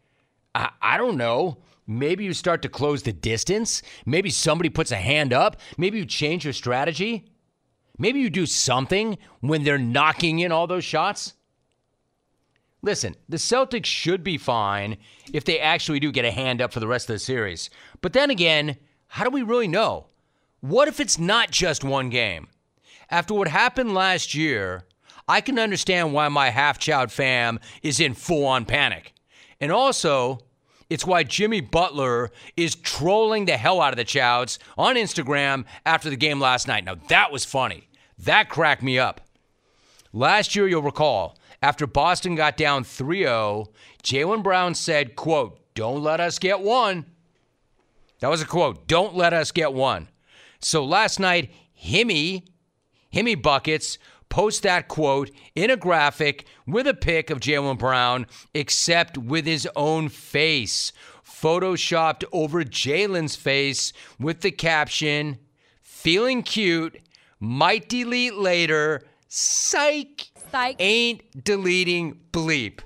I don't know, maybe you start to close the distance. Maybe somebody puts a hand up. Maybe you change your strategy. Maybe you do something when they're knocking in all those shots. Listen, the Celtics should be fine if they actually do get a hand up for the rest of the series. But then again, how do we really know? What if it's not just one game? After what happened last year, I can understand why my half-chowed fam is in full-on panic. And also, It's why Jimmy Butler is trolling the hell out of the Chouds on Instagram after the game last night. Now, that was funny. That cracked me up. Last year, you'll recall, after Boston got down 3-0, Jaylen Brown said, quote, "Don't let us get one." That was a quote. Don't let us get one. So last night, Himmy Buckets post that quote in a graphic with a pic of Jaylen Brown, except with his own face, photoshopped over Jaylen's face with the caption, "Feeling cute, might delete later, psych. Ain't deleting bleep."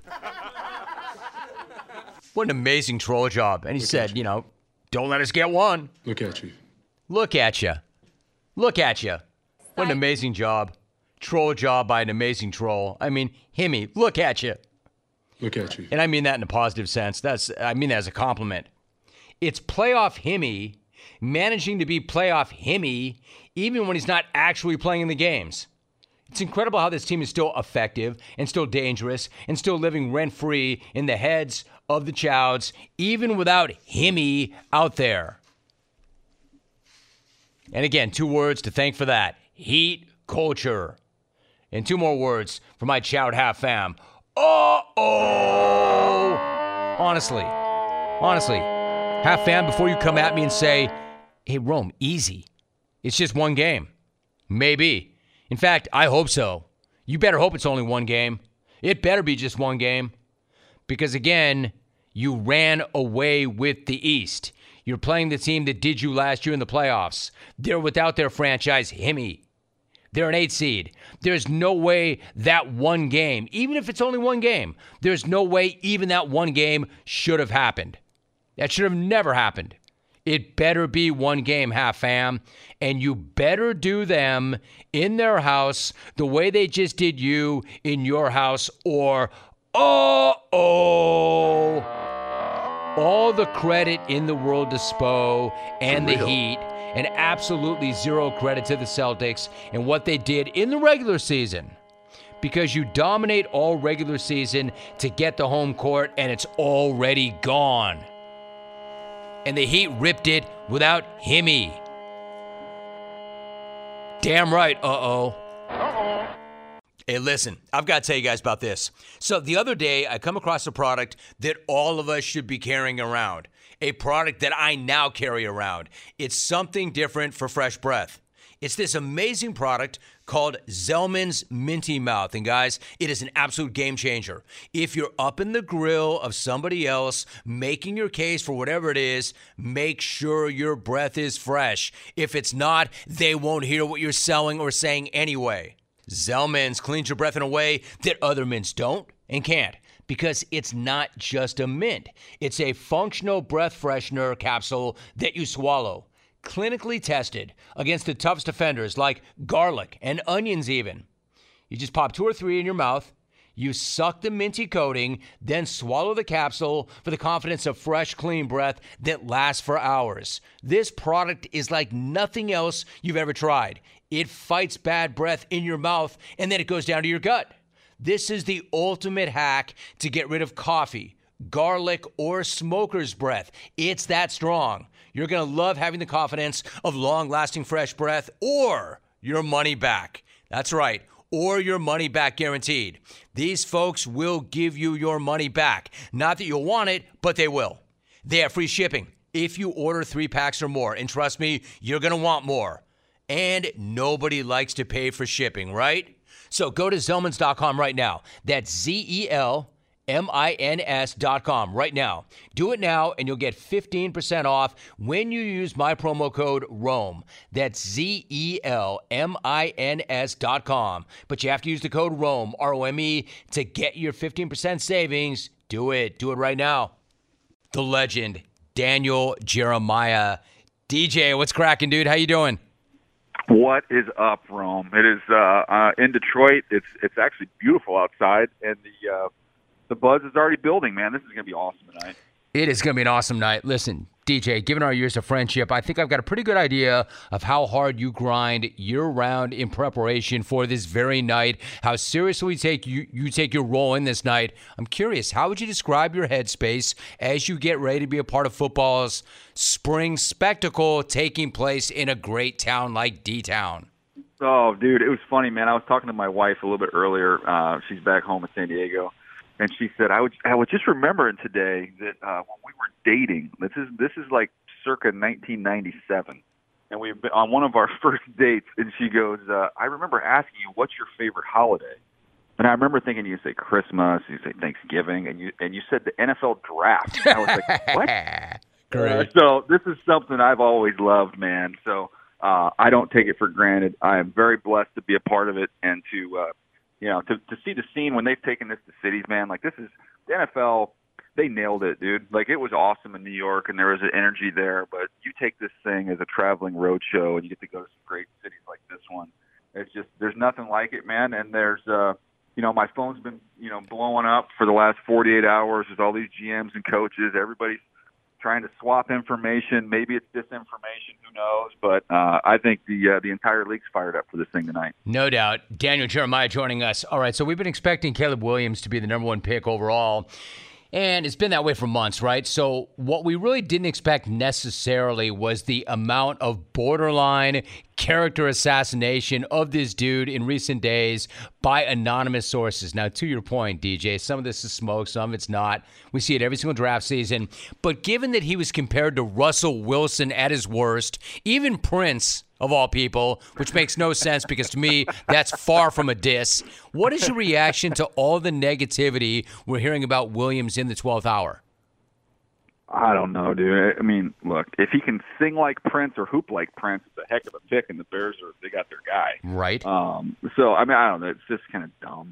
What an amazing troll job. And he said, don't let us get one. Look at you. Look at you. Look at you. What an amazing job. Troll job by an amazing troll. I mean, Himmy, look at you. Look at you. And I mean that in a positive sense. I mean that as a compliment. It's playoff Himmy managing to be playoff Himmy even when he's not actually playing in the games. It's incredible how this team is still effective and still dangerous and still living rent-free in the heads of the Chouds, even without Himmy out there. And again, 2 words to thank for that. Heat culture. And 2 more words for my Choud half fam. Uh-oh! Honestly, half fam, before you come at me and say, "Hey, Rome, easy. It's just 1 game." Maybe. In fact, I hope so. You better hope it's only 1 game. It better be just 1 game. Because again, you ran away with the East. You're playing the team that did you last year in the playoffs. They're without their franchise, Himmy. They're an 8 seed. There's no way that 1 game, even if it's only 1 game, there's no way even that 1 game should have happened. That should have never happened. It better be 1 game, half fam, and you better do them in their house the way they just did you in your house, or all the credit in the world to Spo and the Heat, and absolutely 0 credit to the Celtics and what they did in the regular season. Because you dominate all regular season to get the home court, and it's already gone. And the Heat ripped it without Himmy. Damn right, Hey, listen, I've got to tell you guys about this. So the other day, I come across a product that all of us should be carrying around. A product that I now carry around. It's something different for fresh breath. It's this amazing product called Zellman's Minty Mouth. And guys, it is an absolute game changer. If you're up in the grill of somebody else making your case for whatever it is, make sure your breath is fresh. If it's not, they won't hear what you're selling or saying anyway. Zellman's cleans your breath in a way that other mints don't and can't, because it's not just a mint. It's a functional breath freshener capsule that you swallow. Clinically tested against the toughest offenders like garlic and onions even. You just pop 2 or 3 in your mouth, you suck the minty coating, then swallow the capsule for the confidence of fresh, clean breath that lasts for hours. This product is like nothing else you've ever tried. It fights bad breath in your mouth, and then it goes down to your gut. This is the ultimate hack to get rid of coffee, garlic, or smoker's breath. It's that strong. You're going to love having the confidence of long-lasting fresh breath, or your money back. That's right, or your money back guaranteed. These folks will give you your money back. Not that you'll want it, but they will. They have free shipping if you order 3 packs or more. And trust me, you're going to want more. And nobody likes to pay for shipping, right? So go to Zellmans.com right now. That's ZELMINS.com right now. Do it now, and you'll get 15% off when you use my promo code ROME. That's ZELMINS.com. But you have to use the code ROME, ROME, to get your 15% savings. Do it. Do it right now. The legend, Daniel Jeremiah. DJ, what's cracking, dude? How you doing? What is up, Rome? It is in Detroit. It's actually beautiful outside, and the buzz is already building, man. This is going to be awesome tonight. It is going to be an awesome night. Listen, DJ, given our years of friendship, I think I've got a pretty good idea of how hard you grind year-round in preparation for this very night, how seriously you take your role in this night. I'm curious, how would you describe your headspace as you get ready to be a part of football's spring spectacle taking place in a great town like D-Town? Oh, dude, it was funny, man. I was talking to my wife a little bit earlier. She's back home in San Diego, and she said, "I was just remembering today that when we were dating, this is like circa 1997, and we've been on one of our first dates." And she goes, "I remember asking you what's your favorite holiday." And I remember thinking you say Christmas, you say Thanksgiving, and you said the NFL draft. I was like, what? Great. So this is something I've always loved, man. So I don't take it for granted. I am very blessed to be a part of it and to see the scene when they've taken this to cities, man. Like, this is the NFL. They nailed it, dude. Like, it was awesome in New York, and there was an energy there. But you take this thing as a traveling road show, and you get to go to some great cities like this one. It's just, there's nothing like it, man. And there's, my phone's been, blowing up for the last 48 hours. There's all these GMs and coaches. Everybody's trying to swap information. Maybe it's disinformation. Who knows? But I think the entire league's fired up for this thing tonight. No doubt. Daniel Jeremiah joining us. All right, so we've been expecting Caleb Williams to be the number one pick overall. And it's been that way for months, right? So what we really didn't expect necessarily was the amount of borderline character assassination of this dude in recent days by anonymous sources. Now, to your point, DJ, some of this is smoke, some of it's not. We see it every single draft season. But given that he was compared to Russell Wilson at his worst, even Prince, of all people, which makes no sense because to me, that's far from a diss. What is your reaction to all the negativity we're hearing about Williams in the 12th hour? I don't know, dude. I mean, look, if he can sing like Prince or hoop like Prince, it's a heck of a pick, and the Bears they got their guy. Right. So, I mean, I don't know. It's just kind of dumb.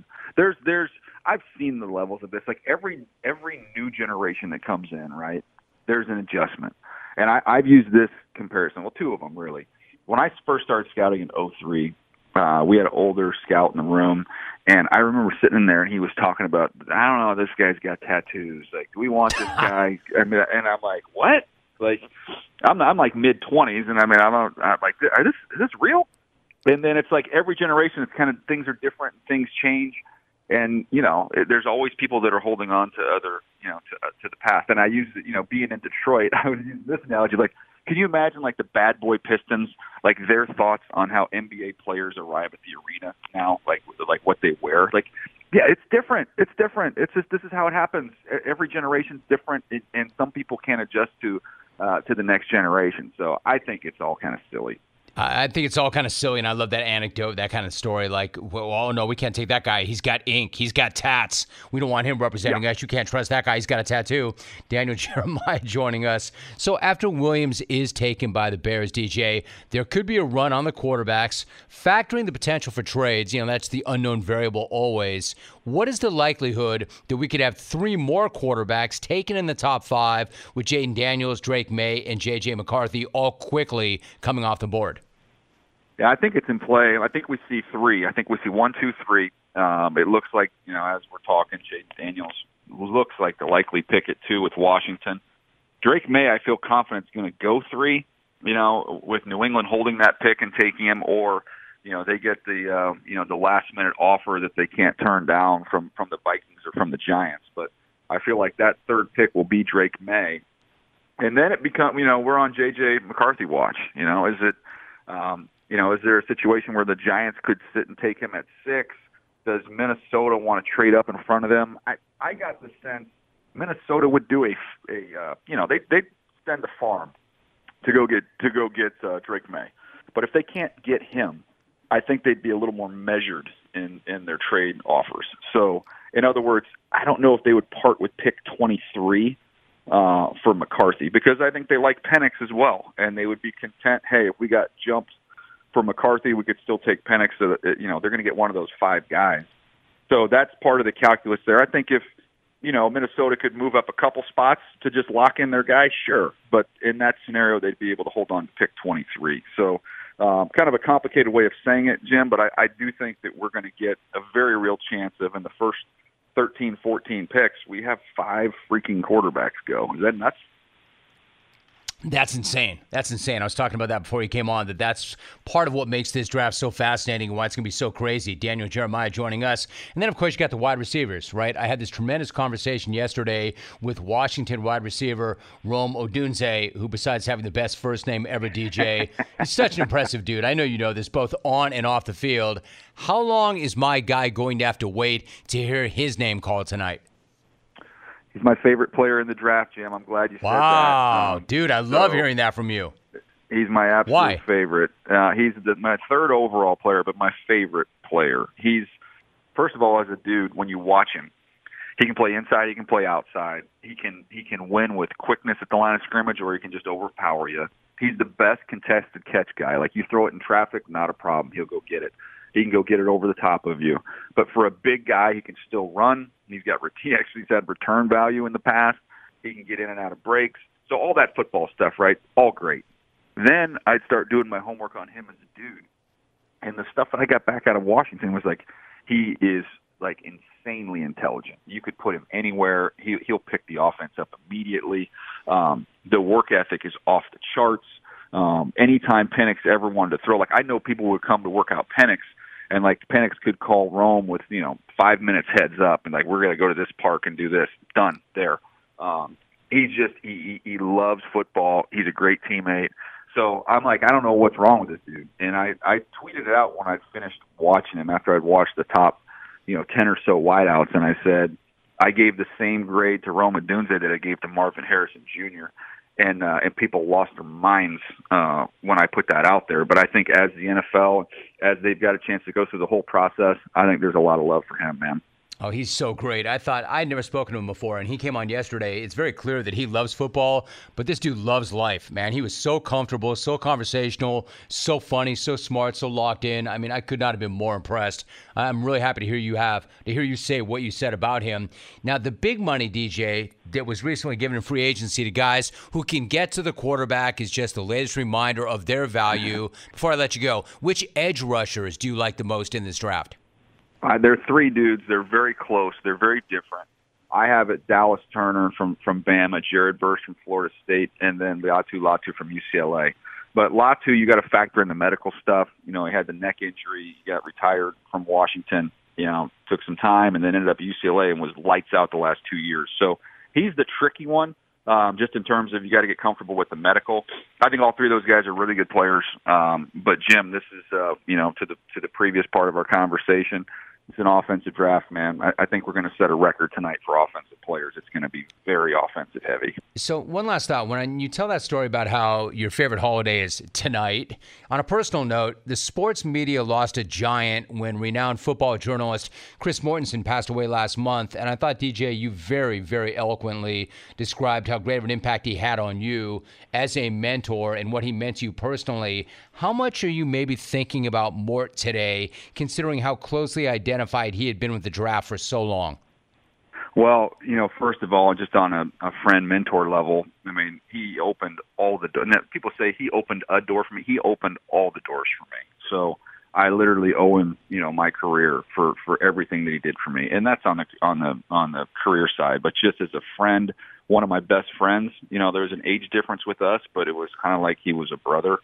I've seen the levels of this. Like, every new generation that comes in, right, there's an adjustment. And I've used this comparison. Well, two of them, really. When I first started scouting in 2003, we had an older scout in the room, and I remember sitting in there, and he was talking about, I don't know, this guy's got tattoos. Like, do we want this guy? And I'm like, what? Like, I'm like mid-20s, and I'm like, is this real? And then it's like every generation, it's kind of, things are different, things change, and there's always people that are holding on to other, to the past. And I use, being in Detroit, I would use this analogy, like, can you imagine, like, the bad boy Pistons, like, their thoughts on how NBA players arrive at the arena now, like what they wear? Like, yeah, it's different. It's different. It's just, this is how it happens. Every generation's different, and some people can't adjust to the next generation. So I think it's all kind of silly. I think it's all kind of silly, and I love that anecdote, that kind of story. Like, well, oh, no, we can't take that guy. He's got ink. He's got tats. We don't want him representing us. You can't trust that guy. He's got a tattoo. Daniel Jeremiah joining us. So after Williams is taken by the Bears, DJ, there could be a run on the quarterbacks, factoring the potential for trades. That's the unknown variable always. What is the likelihood that we could have three more quarterbacks taken in the top five with Jaden Daniels, Drake May, and J.J. McCarthy all quickly coming off the board? Yeah, I think it's in play. I think we see three. I think we see 1, 2, 3. It looks like, as we're talking, Jaden Daniels looks like the likely pick at 2 with Washington. Drake May, I feel confident, is going to go 3, with New England holding that pick and taking him, or, they get the last-minute offer that they can't turn down from the Vikings or from the Giants. But I feel like that third pick will be Drake May. And then it becomes, we're on J.J. McCarthy watch. Is it... is there a situation where the Giants could sit and take him at 6? Does Minnesota want to trade up in front of them? I got the sense Minnesota would do they'd send a farm to go get Drake May. But if they can't get him, I think they'd be a little more measured in their trade offers. So, in other words, I don't know if they would part with pick 23 for McCarthy, because I think they like Penix as well, and they would be content, hey, if we got jumps for McCarthy, we could still take Penix. So that, they're going to get one of those 5 guys. So that's part of the calculus there. I think if, Minnesota could move up a couple spots to just lock in their guy, sure. But in that scenario, they'd be able to hold on to pick 23. So kind of a complicated way of saying it, Jim, but I do think that we're going to get a very real chance of, in the first 13, 14 picks, we have 5 freaking quarterbacks go. Is that nuts? That's insane. That's insane. I was talking about that before he came on, that's part of what makes this draft so fascinating and why it's going to be so crazy. Daniel Jeremiah joining us. And then, of course, you got the wide receivers, right? I had this tremendous conversation yesterday with Washington wide receiver Rome Odunze, who, besides having the best first name ever, DJ, he's such an impressive dude. I know you know this, both on and off the field. How long is my guy going to have to wait to hear his name called tonight? He's my favorite player in the draft, Jim. I'm glad you said that. Wow, dude, I love hearing that from you. He's my absolute favorite. He's my third overall player, but my favorite player. He's, first of all, as a dude, when you watch him, he can play inside, he can play outside. He can win with quickness at the line of scrimmage, or he can just overpower you. He's the best contested catch guy. Like, you throw it in traffic, not a problem. He'll go get it. He can go get it over the top of you. But for a big guy, he can still run. He's had return value in the past. He can get in and out of breaks. So all that football stuff, right? All great. Then I'd start doing my homework on him as a dude. And the stuff that I got back out of Washington was like, he is like insanely intelligent. You could put him anywhere. He'll pick the offense up immediately. The work ethic is off the charts. Anytime Penix ever wanted to throw, like, I know people would come to work out Penix, and like Penix could call Rome with 5 minutes heads up, and like, we're going to go to this park and do this. Done there. He loves football. He's a great teammate. So I'm like, I don't know what's wrong with this dude. And I tweeted it out when I finished watching him after I'd watched the top 10 or so wideouts, and I said I gave the same grade to Rome Odunze that I gave to Marvin Harrison Jr. And people lost their minds when I put that out there. But I think as the NFL, as they've got a chance to go through the whole process, I think there's a lot of love for him, man. Oh, he's so great. I thought I'd never spoken to him before, and he came on yesterday. It's very clear that he loves football, but this dude loves life, man. He was so comfortable, so conversational, so funny, so smart, so locked in. I mean, I could not have been more impressed. I'm really happy to hear you say what you said about him. Now, the big money, DJ, that was recently given in free agency to guys who can get to the quarterback is just the latest reminder of their value. Before I let you go, which edge rushers do you like the most in this draft? There are three dudes. They're very close. They're very different. I have it Dallas Turner from Bama, Jared Verse from Florida State, and then Latu from UCLA. But Latu, you got to factor in the medical stuff. He had the neck injury. He got retired from Washington. Took some time and then ended up at UCLA and was lights out the last 2 years. So he's the tricky one, just in terms of you got to get comfortable with the medical. I think all three of those guys are really good players. But Jim, this is to the previous part of our conversation. It's an offensive draft, man. I think we're going to set a record tonight for offensive players. It's going to be very offensive heavy. So one last thought. When you tell that story about how your favorite holiday is tonight, on a personal note, the sports media lost a giant when renowned football journalist Chris Mortensen passed away last month. And I thought, DJ, you very, very eloquently described how great of an impact he had on you as a mentor and what he meant to you personally. How much are you maybe thinking about Mort today, considering how closely identified he had been with the draft for so long? Well, first of all, just on a friend mentor level, I mean, he opened all the doors. People say he opened a door for me. He opened all the doors for me. So I literally owe him, my career for everything that he did for me. And that's on the career side. But just as a friend, one of my best friends, there's an age difference with us, but it was kind of like he was a brother.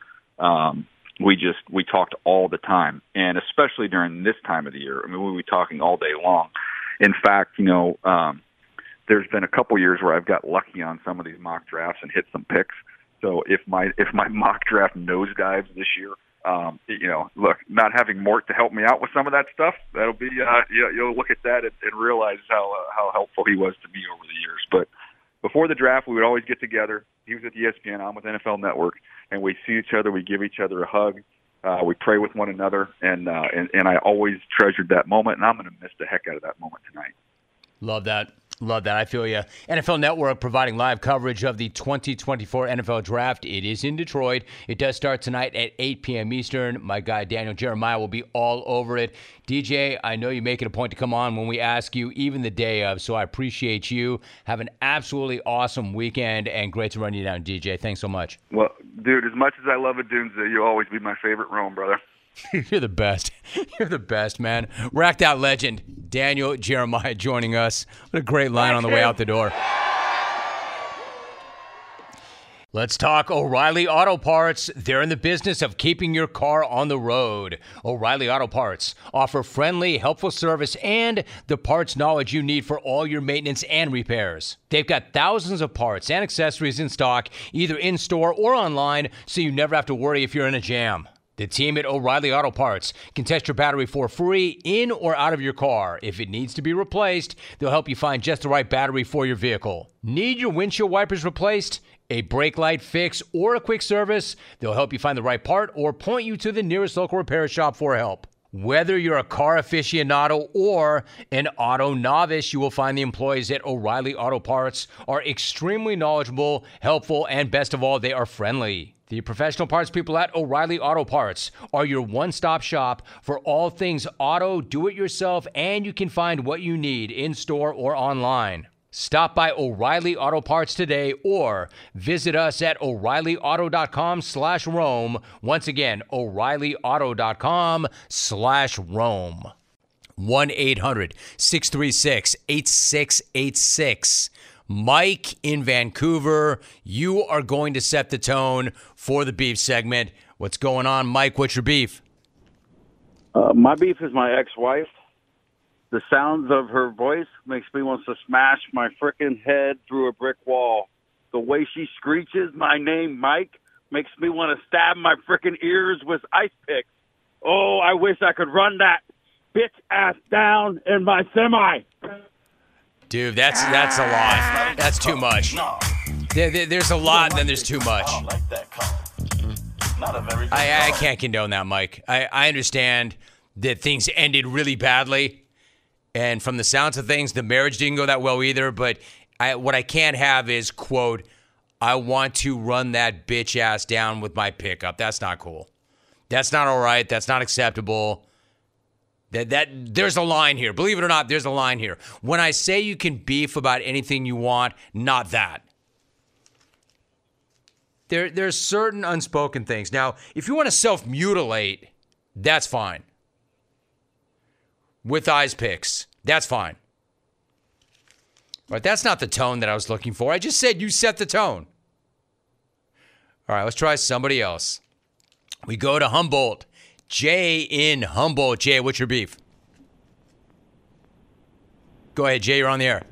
We talked all the time, and especially during this time of the year. I mean, we were talking all day long. In fact, there's been a couple years where I've got lucky on some of these mock drafts and hit some picks. So if my mock draft nosedives this year, look, not having Mort to help me out with some of that stuff, that'll be you'll look at that and realize how helpful he was to me over the years. But before the draft, we would always get together. He was at ESPN, I'm with NFL Network, and we see each other. We give each other a hug. We pray with one another, and I always treasured that moment, and I'm going to miss the heck out of that moment tonight. Love that. Love that. I feel you. NFL Network providing live coverage of the 2024 NFL Draft. It is in Detroit. It does start tonight at 8 p.m. Eastern. My guy Daniel Jeremiah will be all over it. DJ, I know you make it a point to come on when we ask you, even the day of, so I appreciate you. Have an absolutely awesome weekend, and great to run you down, DJ. Thanks so much. Well, dude, as much as I love Odunze, you'll always be my favorite Rome, brother. You're the best. You're the best, man. Racked out legend, Daniel Jeremiah joining us. What a great line on the way out the door. Let's talk O'Reilly Auto Parts. They're in the business of keeping your car on the road. O'Reilly Auto Parts offer friendly, helpful service and the parts knowledge you need for all your maintenance and repairs. They've got thousands of parts and accessories in stock, either in-store or online, so you never have to worry if you're in a jam. The team at O'Reilly Auto Parts can test your battery for free in or out of your car. If it needs to be replaced, they'll help you find just the right battery for your vehicle. Need your windshield wipers replaced? A brake light fix, or a quick service? They'll help you find the right part or point you to the nearest local repair shop for help. Whether you're a car aficionado or an auto novice, you will find the employees at O'Reilly Auto Parts are extremely knowledgeable, helpful, and best of all, they are friendly. The professional parts people at O'Reilly Auto Parts are your one-stop shop for all things auto, do-it-yourself, and you can find what you need in-store or online. Stop by O'Reilly Auto Parts today or visit us at O'ReillyAuto.com/Rome. Once again, O'ReillyAuto.com/Rome. 1-800-636-8686. Mike in Vancouver, you are going to set the tone for the beef segment. What's going on, Mike? What's your beef? My beef is my ex-wife. The sounds of her voice makes me want to smash my frickin' head through a brick wall. The way she screeches my name, Mike, makes me want to stab my frickin' ears with ice picks. Oh, I wish I could run that bitch ass down in my semi. Dude, that's a lot. That's too much. There's a lot, and then there's too much. I can't condone that, Mike. I understand that things ended really badly. And from the sounds of things, the marriage didn't go that well either. But what I can't have is, quote, I want to run that bitch ass down with my pickup. That's not cool. That's not all right. That's not acceptable. There's a line here. Believe it or not, there's a line here. When I say you can beef about anything you want, not that. There's certain unspoken things. Now, if you want to self-mutilate, that's fine. With ice picks, that's fine. But that's not the tone that I was looking for. I just said you set the tone. All right, let's try somebody else. We go to Humboldt. Jay in Humboldt. Jay, what's your beef? Go ahead, Jay, you're on the air.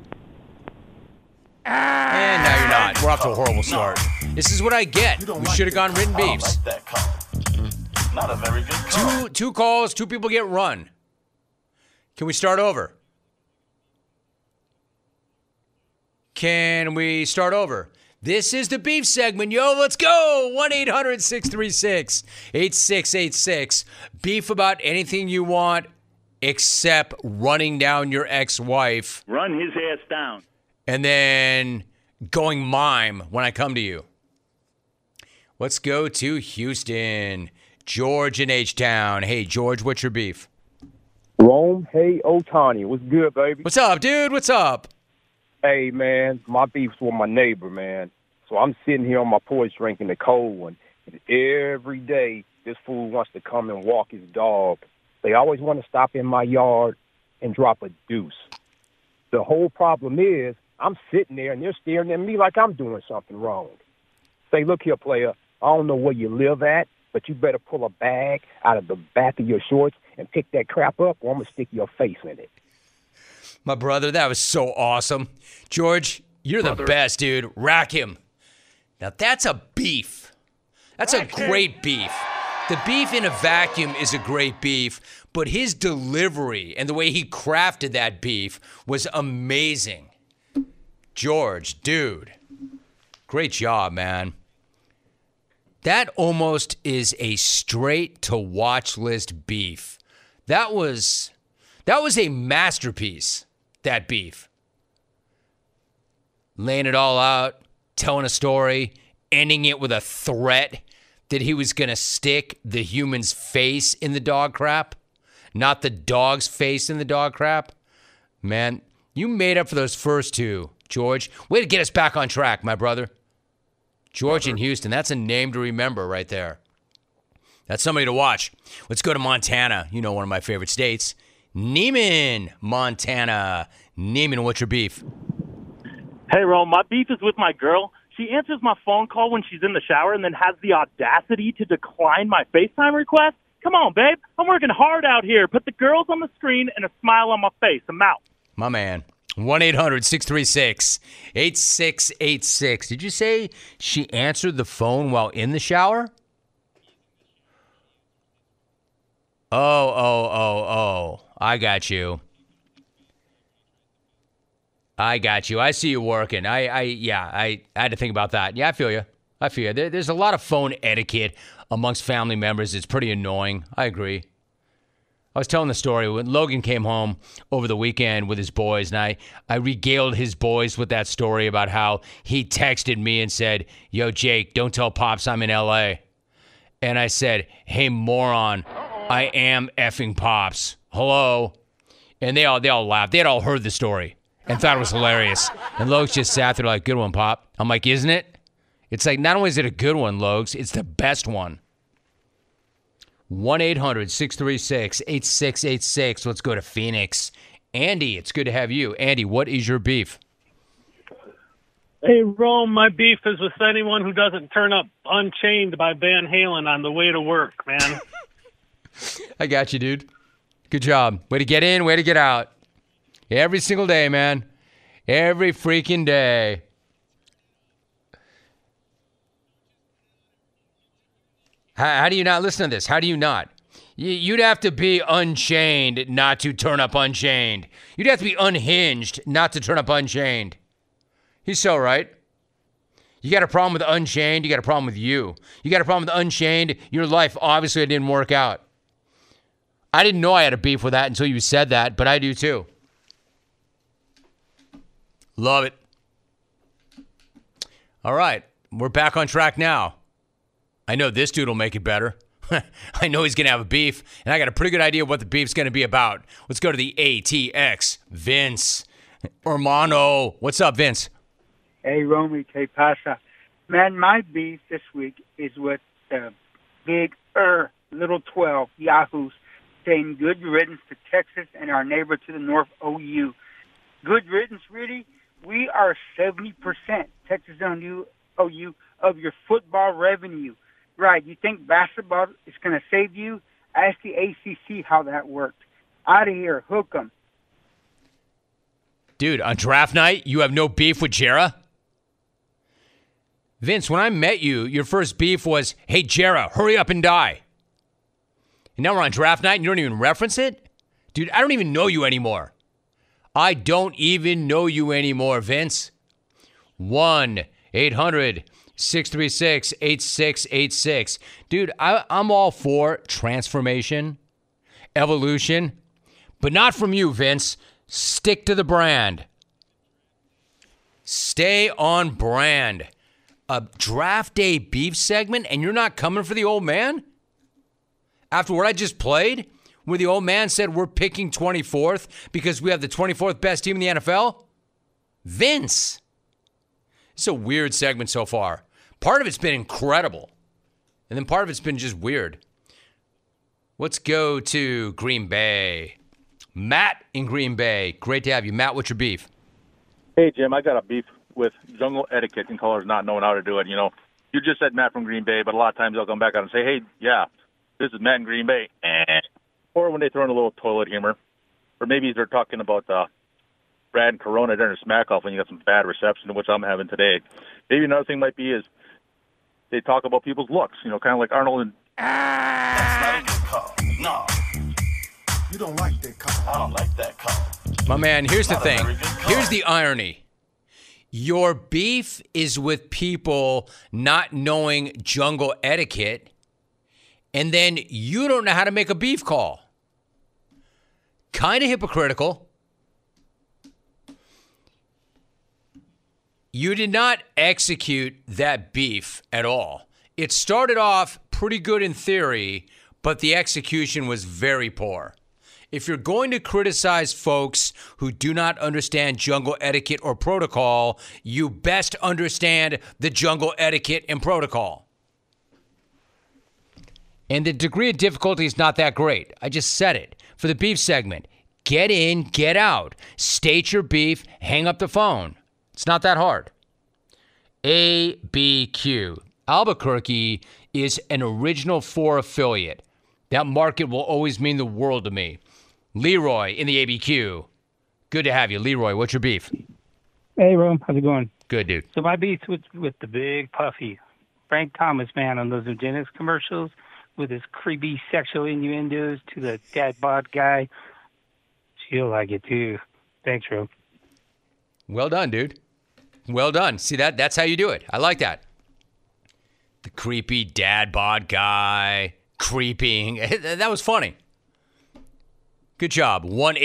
And now you're not. We're off to a horrible start. This is what I get. We should have gone written beefs. Not a very good call. Two calls, two people get run. Can we start over? Can we start over? This is the beef segment, yo. Let's go. 1-800-636-8686. Beef about anything you want except running down your ex-wife. Run his ass down. And then going mime when I come to you. Let's go to Houston. George in H-Town. Hey, George, what's your beef? Rome, hey, Otani. What's good, baby? What's up, dude? What's up? Hey, man, my beef's with my neighbor, man. So I'm sitting here on my porch drinking the cold one. And every day, this fool wants to come and walk his dog. They always want to stop in my yard and drop a deuce. The whole problem is I'm sitting there, and they're staring at me like I'm doing something wrong. Say, look here, player, I don't know where you live at, but you better pull a bag out of the back of your shorts and pick that crap up, or I'm going to stick your face in it. My brother, that was so awesome. George, you're the best, dude. Rack him. Now, that's a beef. That's a great beef. The beef in a vacuum is a great beef, but his delivery and the way he crafted that beef was amazing. George, dude, great job, man. That almost is a straight-to-watch list beef. That was a masterpiece, that beef. Laying it all out, telling a story, ending it with a threat that he was going to stick the human's face in the dog crap, not the dog's face in the dog crap. Man, you made up for those first two, George. Way to get us back on track, my brother. George in Houston, that's a name to remember right there. That's somebody to watch. Let's go to Montana. You know, one of my favorite states. Neiman, Montana. Neiman, what's your beef? Hey, Rome, my beef is with my girl. she answers my phone call when she's in the shower and then has the audacity to decline my FaceTime request. Come on, babe. I'm working hard out here. Put the girls on the screen and a smile on my face. I'm out. My man. 1-800-636-8686. Did you say she answered the phone while in the shower? Oh. I got you. I see you working. I had to think about that. Yeah, I feel you. There's a lot of phone etiquette amongst family members. It's pretty annoying. I agree. I was telling the story when Logan came home over the weekend with his boys, and I regaled his boys with that story about how he texted me and said, "Yo, Jake, don't tell Pops I'm in L.A." And I said, "Hey, moron, I am effing Pops. Hello." And they all laughed. They had all heard the story and thought it was hilarious. And Logs just sat there like, "Good one, Pop." I'm like, "Isn't it?" It's like, not only is it a good one, Logs, it's the best one. 1-800-636-8686. Let's go to Phoenix. Andy, it's good to have you. Andy, what is your beef? Hey, Rome, my beef is with anyone who doesn't turn up Unchained by Van Halen on the way to work, man. I got you, dude. Good job. Way to get in, way to get out. Every single day, man. Every freaking day. How do you not listen to this? How do you not? You'd have to be Unchained not to turn up Unchained. You'd have to be unhinged not to turn up Unchained. He's so right. You got a problem with Unchained, you got a problem with you. You got a problem with Unchained, your life obviously didn't work out. I didn't know I had a beef with that until you said that, but I do too. Love it. All right, we're back on track now. I know this dude will make it better. I know he's going to have a beef, and I got a pretty good idea what the beef's going to be about. Let's go to the ATX. Vince. Hermano. What's up, Vince? Hey, Romy, que pasa? Man, my beef this week is with the big little 12 yahoos saying good riddance to Texas and our neighbor to the north, OU. Good riddance, really? We are 70%, Texas and OU, of your football revenue. Right, you think basketball is going to save you? Ask the ACC how that worked. Out of here, hook 'em. Dude, on draft night, you have no beef with Jera? Vince, when I met you, your first beef was, "Hey, Jera, hurry up and die." And now we're on draft night and you don't even reference it? Dude, I don't even know you anymore. I don't even know you anymore, Vince. 1-800-636-8686. Dude, I'm all for transformation, evolution, but not from you, Vince. Stick to the brand. Stay on brand. A draft day beef segment, and you're not coming for the old man? After what I just played, where the old man said we're picking 24th because we have the 24th best team in the NFL? Vince. It's a weird segment so far. Part of it's been incredible, and then part of it's been just weird. Let's go to Green Bay. Matt in Green Bay. Great to have you. Matt, what's your beef? Hey, Jim, I got a beef with jungle etiquette and callers not knowing how to do it. You know, you just said Matt from Green Bay, but a lot of times they'll come back out and say, "Hey, yeah, this is Matt in Green Bay." Or when they throw in a little toilet humor. Or maybe they're talking about Brad and Corona during a smack-off when you got some bad reception, which I'm having today. Maybe another thing might be is they talk about people's looks, you know, kind of like Arnold and... That's not a good call. No. You don't like that call. I don't like that call. My man, here's the thing. Here's the irony. Your beef is with people not knowing jungle etiquette, and then you don't know how to make a beef call. Kind of hypocritical. You did not execute that beef at all. It started off pretty good in theory, but the execution was very poor. If you're going to criticize folks who do not understand jungle etiquette or protocol, you best understand the jungle etiquette and protocol. And the degree of difficulty is not that great. I just said it. For the beef segment, get in, get out. State your beef, hang up the phone. It's not that hard. ABQ. Albuquerque is an Original 4 affiliate. That market will always mean the world to me. Leroy in the ABQ. Good to have you. Leroy, what's your beef? Hey, Rome. How's it going? Good, dude. So my beef with the big puffy. Frank Thomas, man, on those eugenics commercials with his creepy sexual innuendos to the dad bod guy. She'll like it, too. Thanks, Rome. Well done, dude. Well done. See, that's how you do it. I like that. The creepy dad bod guy creeping. That was funny. Good job.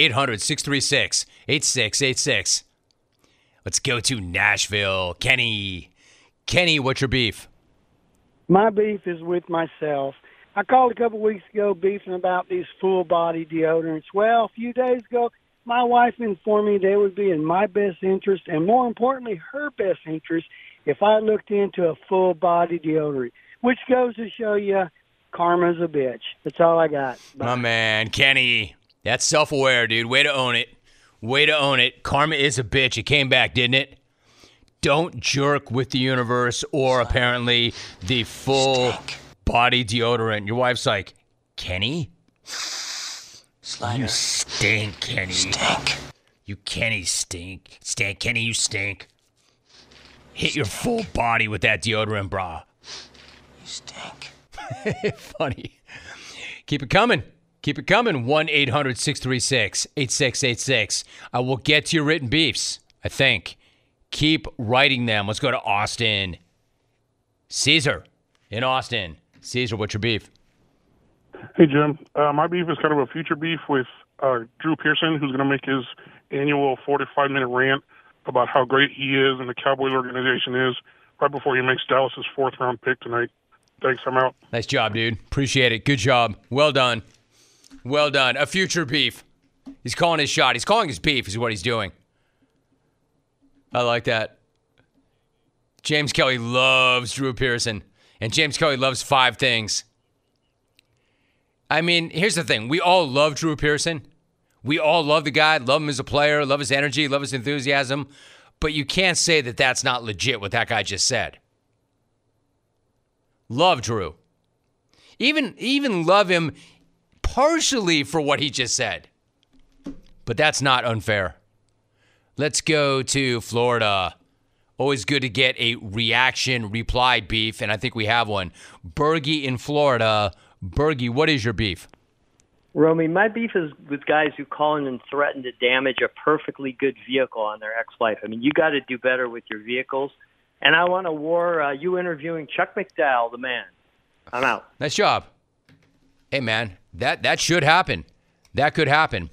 1-800-636-8686. Let's go to Nashville. Kenny. Kenny, what's your beef? My beef is with myself. I called a couple weeks ago beefing about these full-body deodorants. Well, a few days ago, my wife informed me they would be in my best interest, and more importantly, her best interest, if I looked into a full-body deodorant, which goes to show you karma's a bitch. That's all I got. Bye. My man, Kenny. That's self-aware, dude. Way to own it. Way to own it. Karma is a bitch. It came back, didn't it? Don't jerk with the universe or apparently the full-body deodorant. Your wife's like, Kenny? Slider. You stink, Kenny. Stink. You Kenny stink. Stink, Kenny, you stink. Hit your full body with that deodorant, brah. You stink. Funny. Keep it coming. Keep it coming. 1-800-636-8686. I will get to your written beefs, I think. Keep writing them. Let's go to Austin. Caesar in Austin. Caesar, what's your beef? Hey, Jim. My beef is kind of a future beef with Drew Pearson, who's going to make his annual 45-minute rant about how great he is and the Cowboys organization is right before he makes Dallas's 4th-round pick tonight. Thanks, I'm out. Nice job, dude. Appreciate it. Good job. Well done. Well done. A future beef. He's calling his shot. He's calling his beef is what he's doing. I like that. James Kelly loves Drew Pearson. And James Kelly loves 5 things. I mean, here's the thing. We all love Drew Pearson. We all love the guy, love him as a player, love his energy, love his enthusiasm. But you can't say that that's not legit what that guy just said. Love Drew. Even love him partially for what he just said. But that's not unfair. Let's go to Florida. Always good to get a reaction reply beef, and I think we have one. Bergie in Florida. Bergie, what is your beef? Romy, my beef is with guys who call in and threaten to damage a perfectly good vehicle on their ex-wife. I mean, you got to do better with your vehicles. And I want to war you interviewing Chuck McDowell, the man. I'm out. Nice job. Hey, man, that should happen. That could happen.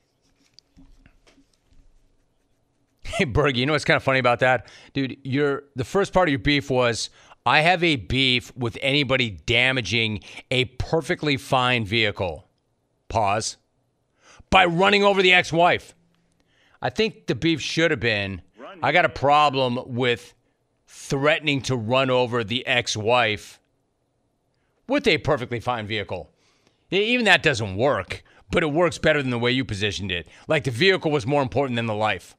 Hey, Bergie, you know what's kind of funny about that? Dude, the first part of your beef was, I have a beef with anybody damaging a perfectly fine vehicle. Pause. By running over the ex-wife. I think the beef should have been, I got a problem with threatening to run over the ex-wife with a perfectly fine vehicle. Even that doesn't work, but it works better than the way you positioned it. Like the vehicle was more important than the life.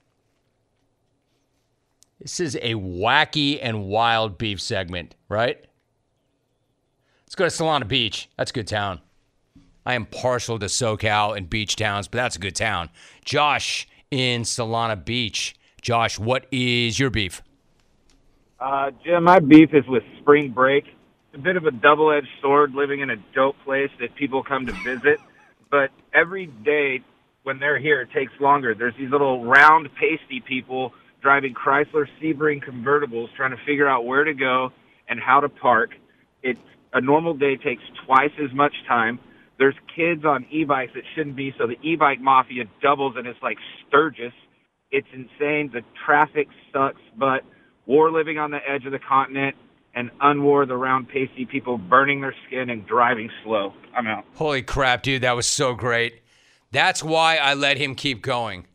This is a wacky and wild beef segment, right? Let's go to Solana Beach. That's a good town. I am partial to SoCal and beach towns, but that's a good town. Josh in Solana Beach. Josh, what is your beef? Jim, my beef is with spring break. It's a bit of a double-edged sword living in a dope place that people come to visit. But every day when they're here, it takes longer. There's these little round, pasty people driving Chrysler Sebring convertibles trying to figure out where to go and how to park. A normal day takes twice as much time. There's kids on e-bikes that shouldn't be, so the e-bike mafia doubles and it's like Sturgis. It's insane. The traffic sucks, but war living on the edge of the continent and unwar the round pasty people burning their skin and driving slow. I'm out. Holy crap, dude. That was so great. That's why I let him keep going.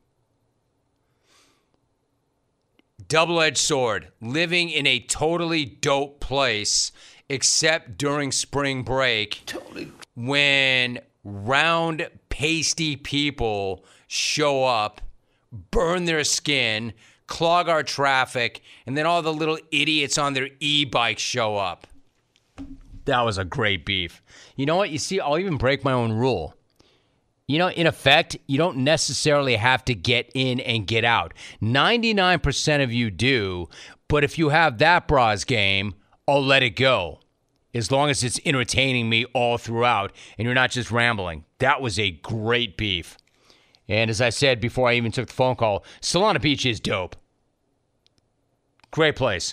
Double-edged sword. Living in a totally dope place, except during spring break. Totally. When round, pasty people show up, burn their skin, clog our traffic, and then all the little idiots on their e-bikes show up. That was a great beef. You know what? You see, I'll even break my own rule. You know, in effect, you don't necessarily have to get in and get out. 99% of you do, but if you have that bras game, I'll let it go. As long as it's entertaining me all throughout and you're not just rambling. That was a great beef. And as I said before I even took the phone call, Solana Beach is dope. Great place.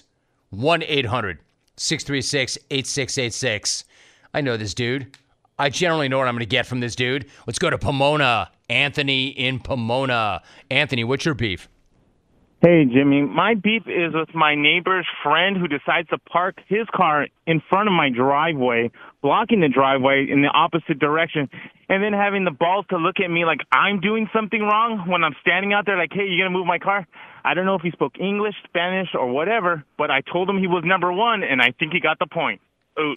1-800-636-8686. I know this dude. I generally know what I'm going to get from this dude. Let's go to Pomona. Anthony in Pomona. Anthony, what's your beef? Hey, Jimmy. My beef is with my neighbor's friend who decides to park his car in front of my driveway, blocking the driveway in the opposite direction, and then having the balls to look at me like I'm doing something wrong when I'm standing out there like, hey, you going to move my car? I don't know if he spoke English, Spanish, or whatever, but I told him he was number one, and I think he got the point. Ooh.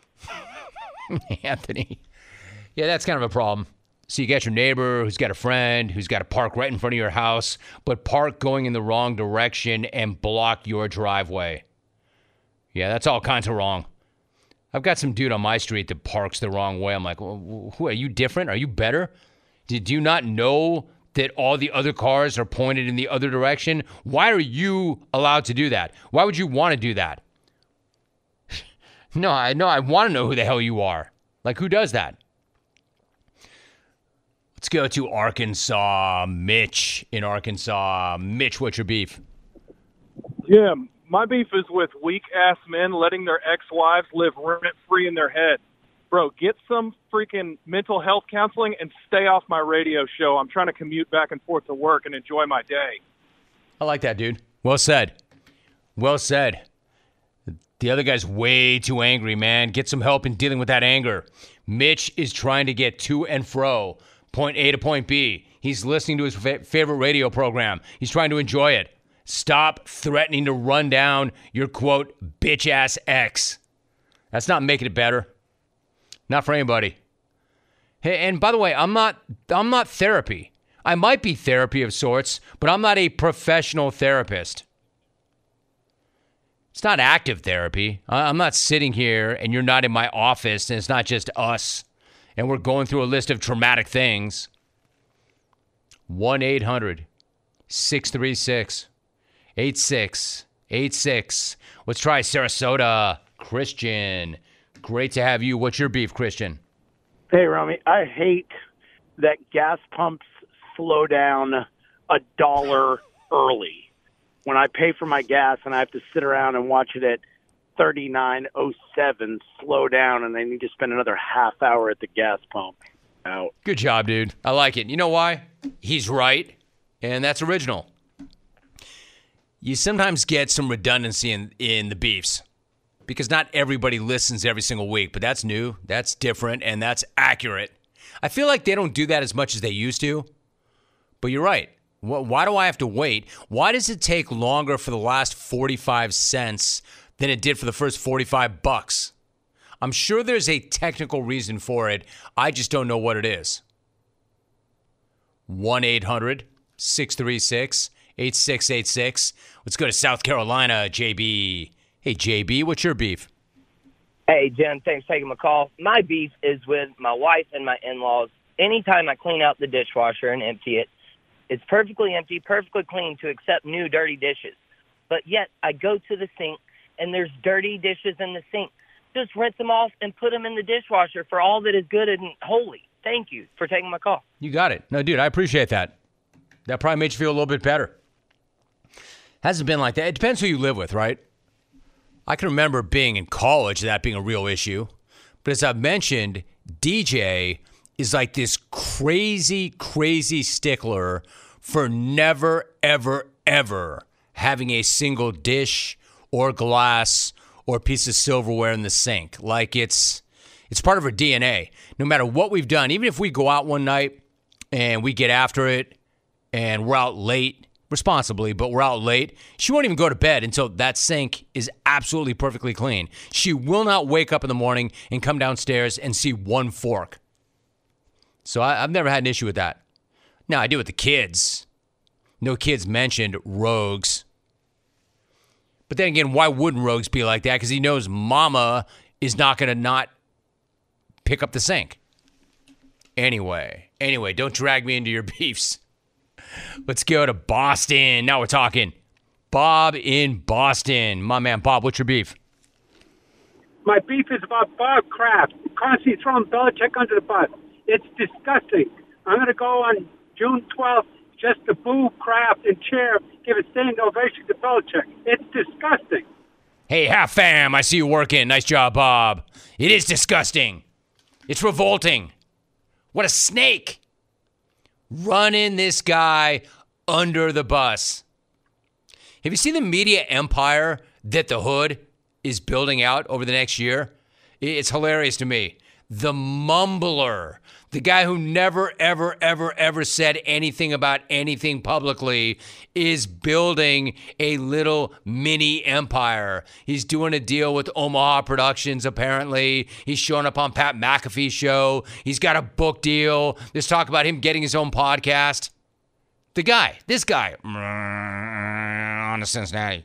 Anthony. Yeah, that's kind of a problem. So you got your neighbor who's got a friend who's got to park right in front of your house, but park going in the wrong direction and block your driveway. Yeah, that's all kinds of wrong. I've got some dude on my street that parks the wrong way. I'm like, well, who are you different? Are you better? Did you not know that all the other cars are pointed in the other direction? Why are you allowed to do that? Why would you want to do that? No, I want to know who the hell you are. Like, who does that? Let's go to Arkansas. Mitch in Arkansas. Mitch, what's your beef? Yeah, my beef is with weak-ass men letting their ex-wives live rent-free in their head. Bro, get some freaking mental health counseling and stay off my radio show. I'm trying to commute back and forth to work and enjoy my day. I like that, dude. Well said. Well said. The other guy's way too angry, man. Get some help in dealing with that anger. Mitch is trying to get to and fro, point A to point B. He's listening to his favorite radio program. He's trying to enjoy it. Stop threatening to run down your, quote, bitch-ass ex. That's not making it better. Not for anybody. Hey, and by the way, I'm not therapy. I might be therapy of sorts, but I'm not a professional therapist. It's not active therapy. I'm not sitting here and you're not in my office and it's not just us and we're going through a list of traumatic things. 1-800-636-8686. Let's try Sarasota. Christian. Great to have you. What's your beef, Christian? Hey, Romy. I hate that gas pumps slow down $1 early. When I pay for my gas and I have to sit around and watch it at 39.07 slow down and I need to spend another half hour at the gas pump. Out. Good job, dude. I like it. You know why? He's right, and that's original. You sometimes get some redundancy in the beefs because not everybody listens every single week, but that's new, that's different, and that's accurate. I feel like they don't do that as much as they used to, but you're right. Why do I have to wait? Why does it take longer for the last 45 cents than it did for the first $45? I'm sure there's a technical reason for it. I just don't know what it is. 1-800-636-8686. Let's go to South Carolina, JB. Hey, JB, what's your beef? Hey, Jim, thanks for taking my call. My beef is with my wife and my in-laws. Anytime I clean out the dishwasher and empty it, it's perfectly empty, perfectly clean to accept new dirty dishes. But yet I go to the sink, and there's dirty dishes in the sink. Just rinse them off and put them in the dishwasher for all that is good and holy. Thank you for taking my call. You got it. No, dude, I appreciate that. That probably made you feel a little bit better. Hasn't been like that. It depends who you live with, right? I can remember being in college, that being a real issue. But as I've mentioned, DJ is like this crazy, crazy stickler for never, ever, ever having a single dish or glass or piece of silverware in the sink. Like it's part of her DNA. No matter what we've done, even if we go out one night and we get after it and we're out late, responsibly, but we're out late, she won't even go to bed until that sink is absolutely perfectly clean. She will not wake up in the morning and come downstairs and see one fork. So I've never had an issue with that. Now, I do with the kids. No kids mentioned rogues. But then again, why wouldn't rogues be like that? Because he knows mama is not going to not pick up the sink. Anyway, don't drag me into your beefs. Let's go to Boston. Now we're talking. Bob in Boston. My man, Bob, what's your beef? My beef is about Bob Kraft. Constantly throwing Belichick under the bus. It's disgusting. I'm going to go on June 12th just to boo Kraft and cheer, give a standing ovation to Belichick. It's disgusting. Hey, half fam, I see you working. Nice job, Bob. It is disgusting. It's revolting. What a snake. Running this guy under the bus. Have you seen the media empire that the Hood is building out over the next year? It's hilarious to me. The mumbler, the guy who never, ever, ever, ever said anything about anything publicly, is building a little mini empire. He's doing a deal with Omaha Productions, apparently. He's showing up on Pat McAfee's show. He's got a book deal. There's talk about him getting his own podcast. This guy, on to Cincinnati.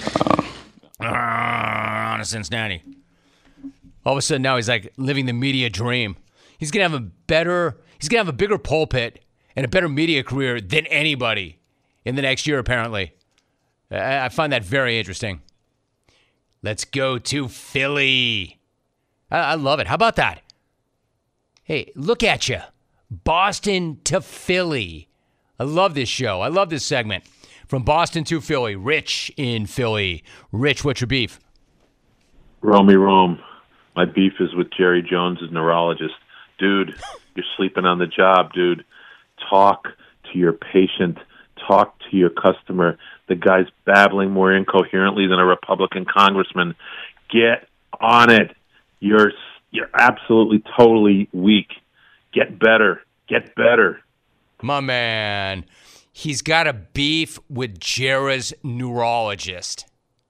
On to Cincinnati. All of a sudden now he's like living the media dream. He's gonna have a bigger pulpit and a better media career than anybody in the next year, apparently. I find that very interesting. Let's go to Philly. I love it. How about that? Hey, look at you. Boston to Philly. I love this show. I love this segment. From Boston to Philly. Rich in Philly. Rich, what's your beef? Romy Rome. My beef is with Jerry Jones' neurologist. Dude, you're sleeping on the job, dude. Talk to your patient. Talk to your customer. The guy's babbling more incoherently than a Republican congressman. Get on it. You're absolutely, totally weak. Get better. Get better. My man. He's got a beef with Jerry's neurologist.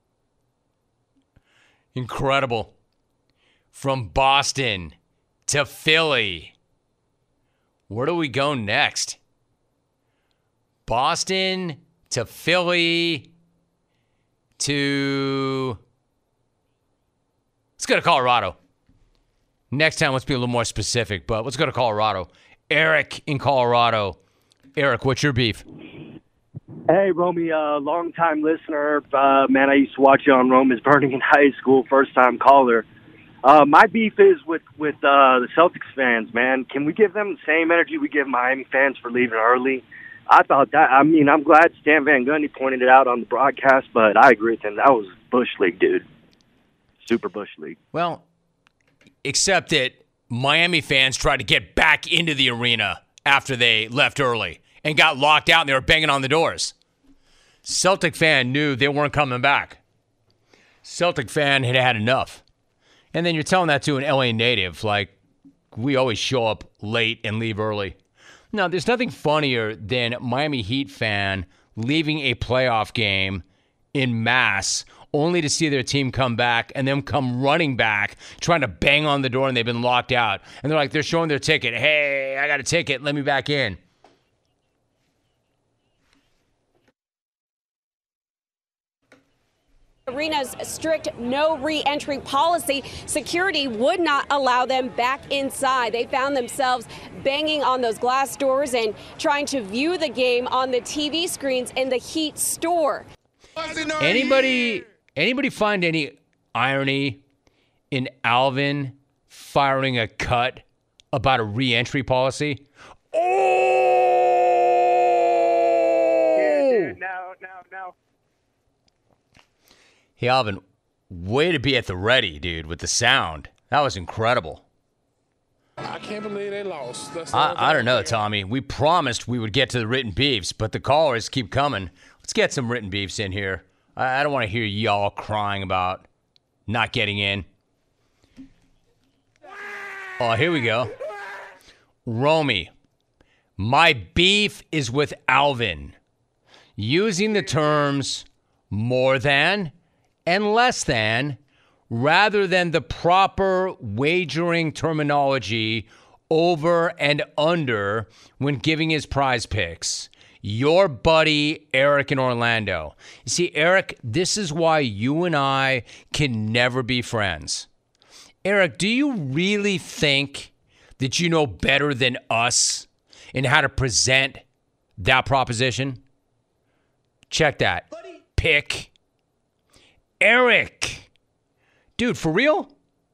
Incredible. From Boston to Philly. Where do we go next? Boston to Philly to... Let's go to Colorado. Next time, let's be a little more specific, but let's go to Colorado. Eric in Colorado. Eric, what's your beef? Hey, Romy, long-time listener. Man, I used to watch you on Rome is Burning in high school, first-time caller. My beef is with the Celtics fans, man. Can we give them the same energy we give Miami fans for leaving early? I thought that, I'm glad Stan Van Gundy pointed it out on the broadcast, but I agree with him. That was Bush League, dude. Super Bush League. Well, except that Miami fans tried to get back into the arena after they left early and got locked out and they were banging on the doors. Celtic fan knew they weren't coming back. Celtic fan had had enough. And then you're telling that to an LA native, like, we always show up late and leave early. Now, there's nothing funnier than Miami Heat fan leaving a playoff game in mass only to see their team come back and them come running back, trying to bang on the door and they've been locked out. And they're showing their ticket. Hey, I got a ticket. Let me back in. Arena's strict no re-entry policy, security would not allow them back inside. They found themselves banging on those glass doors and trying to view the game on the TV screens in the Heat store. Anybody find any irony in Alvin firing a cut about a re-entry policy? Oh! Yeah, dude, no. Hey, Alvin, way to be at the ready, dude, with the sound. That was incredible. I can't believe they lost. I don't know, Tommy. We promised we would get to the written beefs, but the callers keep coming. Let's get some written beefs in here. I don't want to hear y'all crying about not getting in. Oh, here we go. Romy, my beef is with Alvin. Using the terms more than and less than rather than the proper wagering terminology over and under when giving his prize picks. Your buddy, Eric in Orlando. You see, Eric, this is why you and I can never be friends. Eric, do you really think that you know better than us in how to present that proposition? Check that. Pick. Eric. Dude, for real?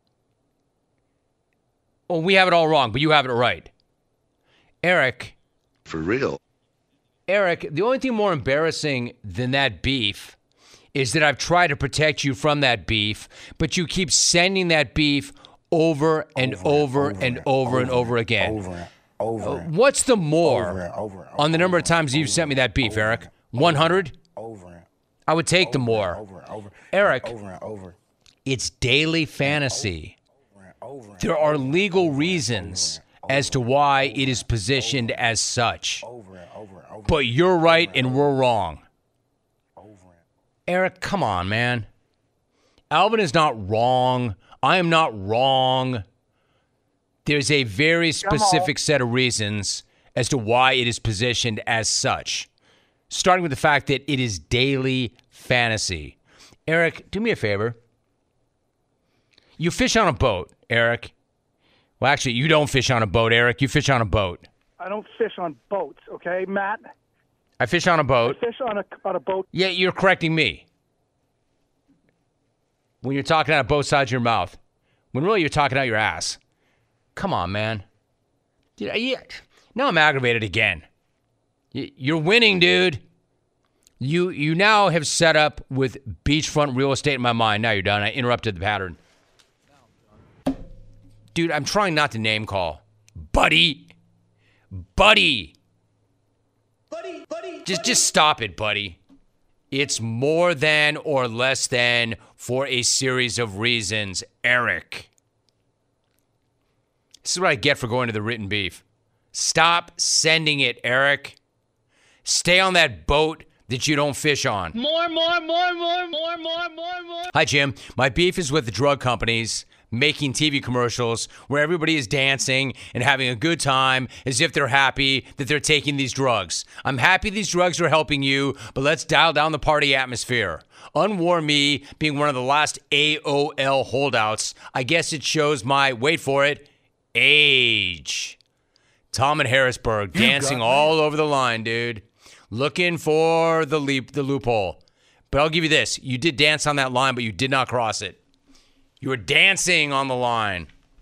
Well, we have it all wrong, but you have it right. Eric. For real. Eric, the only thing more embarrassing than that beef is that I've tried to protect you from that beef, but you keep sending that beef over and over and over again. What's the more on the number of times you've sent me that beef, Eric? 100? I would take the more. Eric, it's daily fantasy. There are legal reasons as to why it is positioned as such. But you're right and we're wrong. Eric, come on, man. Alvin is not wrong. I am not wrong. There's a very specific set of reasons as to why it is positioned as such. Starting with the fact that it is daily fantasy. Eric, do me a favor. You fish on a boat, Eric. Well, actually, you don't fish on a boat, Eric. You fish on a boat. I don't fish on boats, okay, Matt? I fish on a boat. I fish on a boat. Yeah, you're correcting me. When you're talking out of both sides of your mouth. When really you're talking out your ass. Come on, man. Now I'm aggravated again. You're winning, dude. You now have set up with beachfront real estate in my mind. Now you're done. I interrupted the pattern. Dude, I'm trying not to name call. Buddy. Just stop it, buddy. It's more than or less than for a series of reasons, Eric. This is what I get for going to the written beef. Stop sending it, Eric. Stay on that boat that you don't fish on. More. Hi, Jim. My beef is with the drug companies making TV commercials where everybody is dancing and having a good time as if they're happy that they're taking these drugs. I'm happy these drugs are helping you, but let's dial down the party atmosphere. Unwarm me being one of the last AOL holdouts. I guess it shows my, wait for it, age. Tom in Harrisburg dancing all over the line, dude. Looking for the loophole. But I'll give you this. You did dance on that line, but you did not cross it. You were dancing on the line.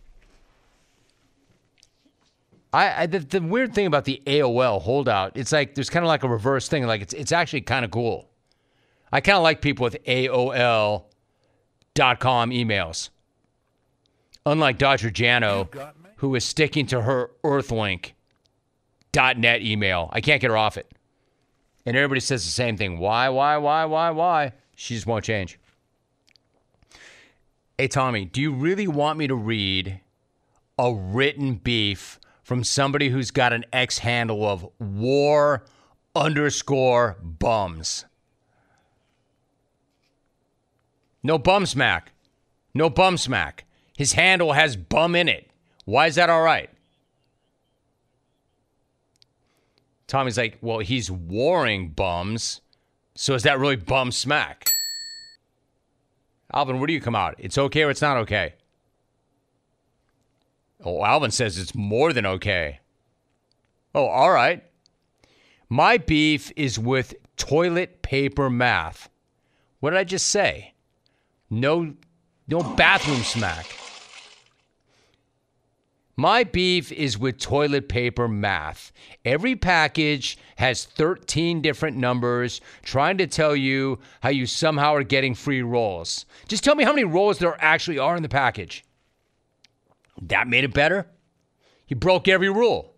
The weird thing about the AOL holdout, it's like there's kind of like a reverse thing. Like it's actually kind of cool. I kind of like people with AOL.com emails. Unlike Dodger Jano, who is sticking to her Earthlink.net email. I can't get her off it. And everybody says the same thing. Why? She just won't change. Hey, Tommy, do you really want me to read a written beef from somebody who's got an X handle of war_bums? No bum smack. No bum smack. His handle has bum in it. Why is that all right? Tommy's like, well, he's warring bums. So is that really bum smack? Alvin, where do you come out? It's okay or it's not okay? Oh, Alvin says it's more than okay. Oh, all right. My beef is with toilet paper math. What did I just say? No bathroom smack. My beef is with toilet paper math. Every package has 13 different numbers trying to tell you how you somehow are getting free rolls. Just tell me how many rolls there actually are in the package. That made it better? He broke every rule.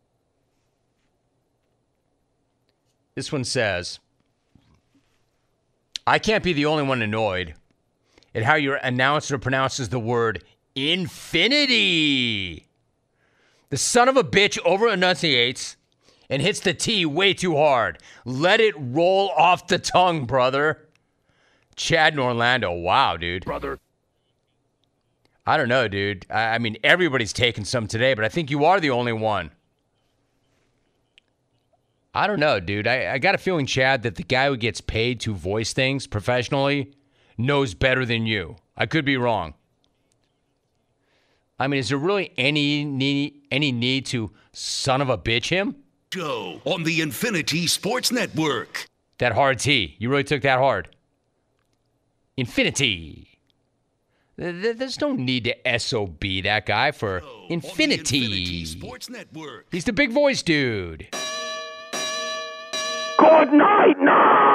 This one says, I can't be the only one annoyed at how your announcer pronounces the word infinity. The son of a bitch over-enunciates and hits the T way too hard. Let it roll off the tongue, brother. Chad in Orlando. Wow, dude. Brother. I don't know, dude. I mean, everybody's taking some today, but I think you are the only one. I don't know, dude. I got a feeling, Chad, that the guy who gets paid to voice things professionally knows better than you. I could be wrong. I mean, is there really any need to son of a bitch him? Show on the Infinity Sports Network. That hard T. You really took that hard. Infinity. There's no need to SOB that guy for Infinity. Sports Network. He's the big voice dude. Good night now.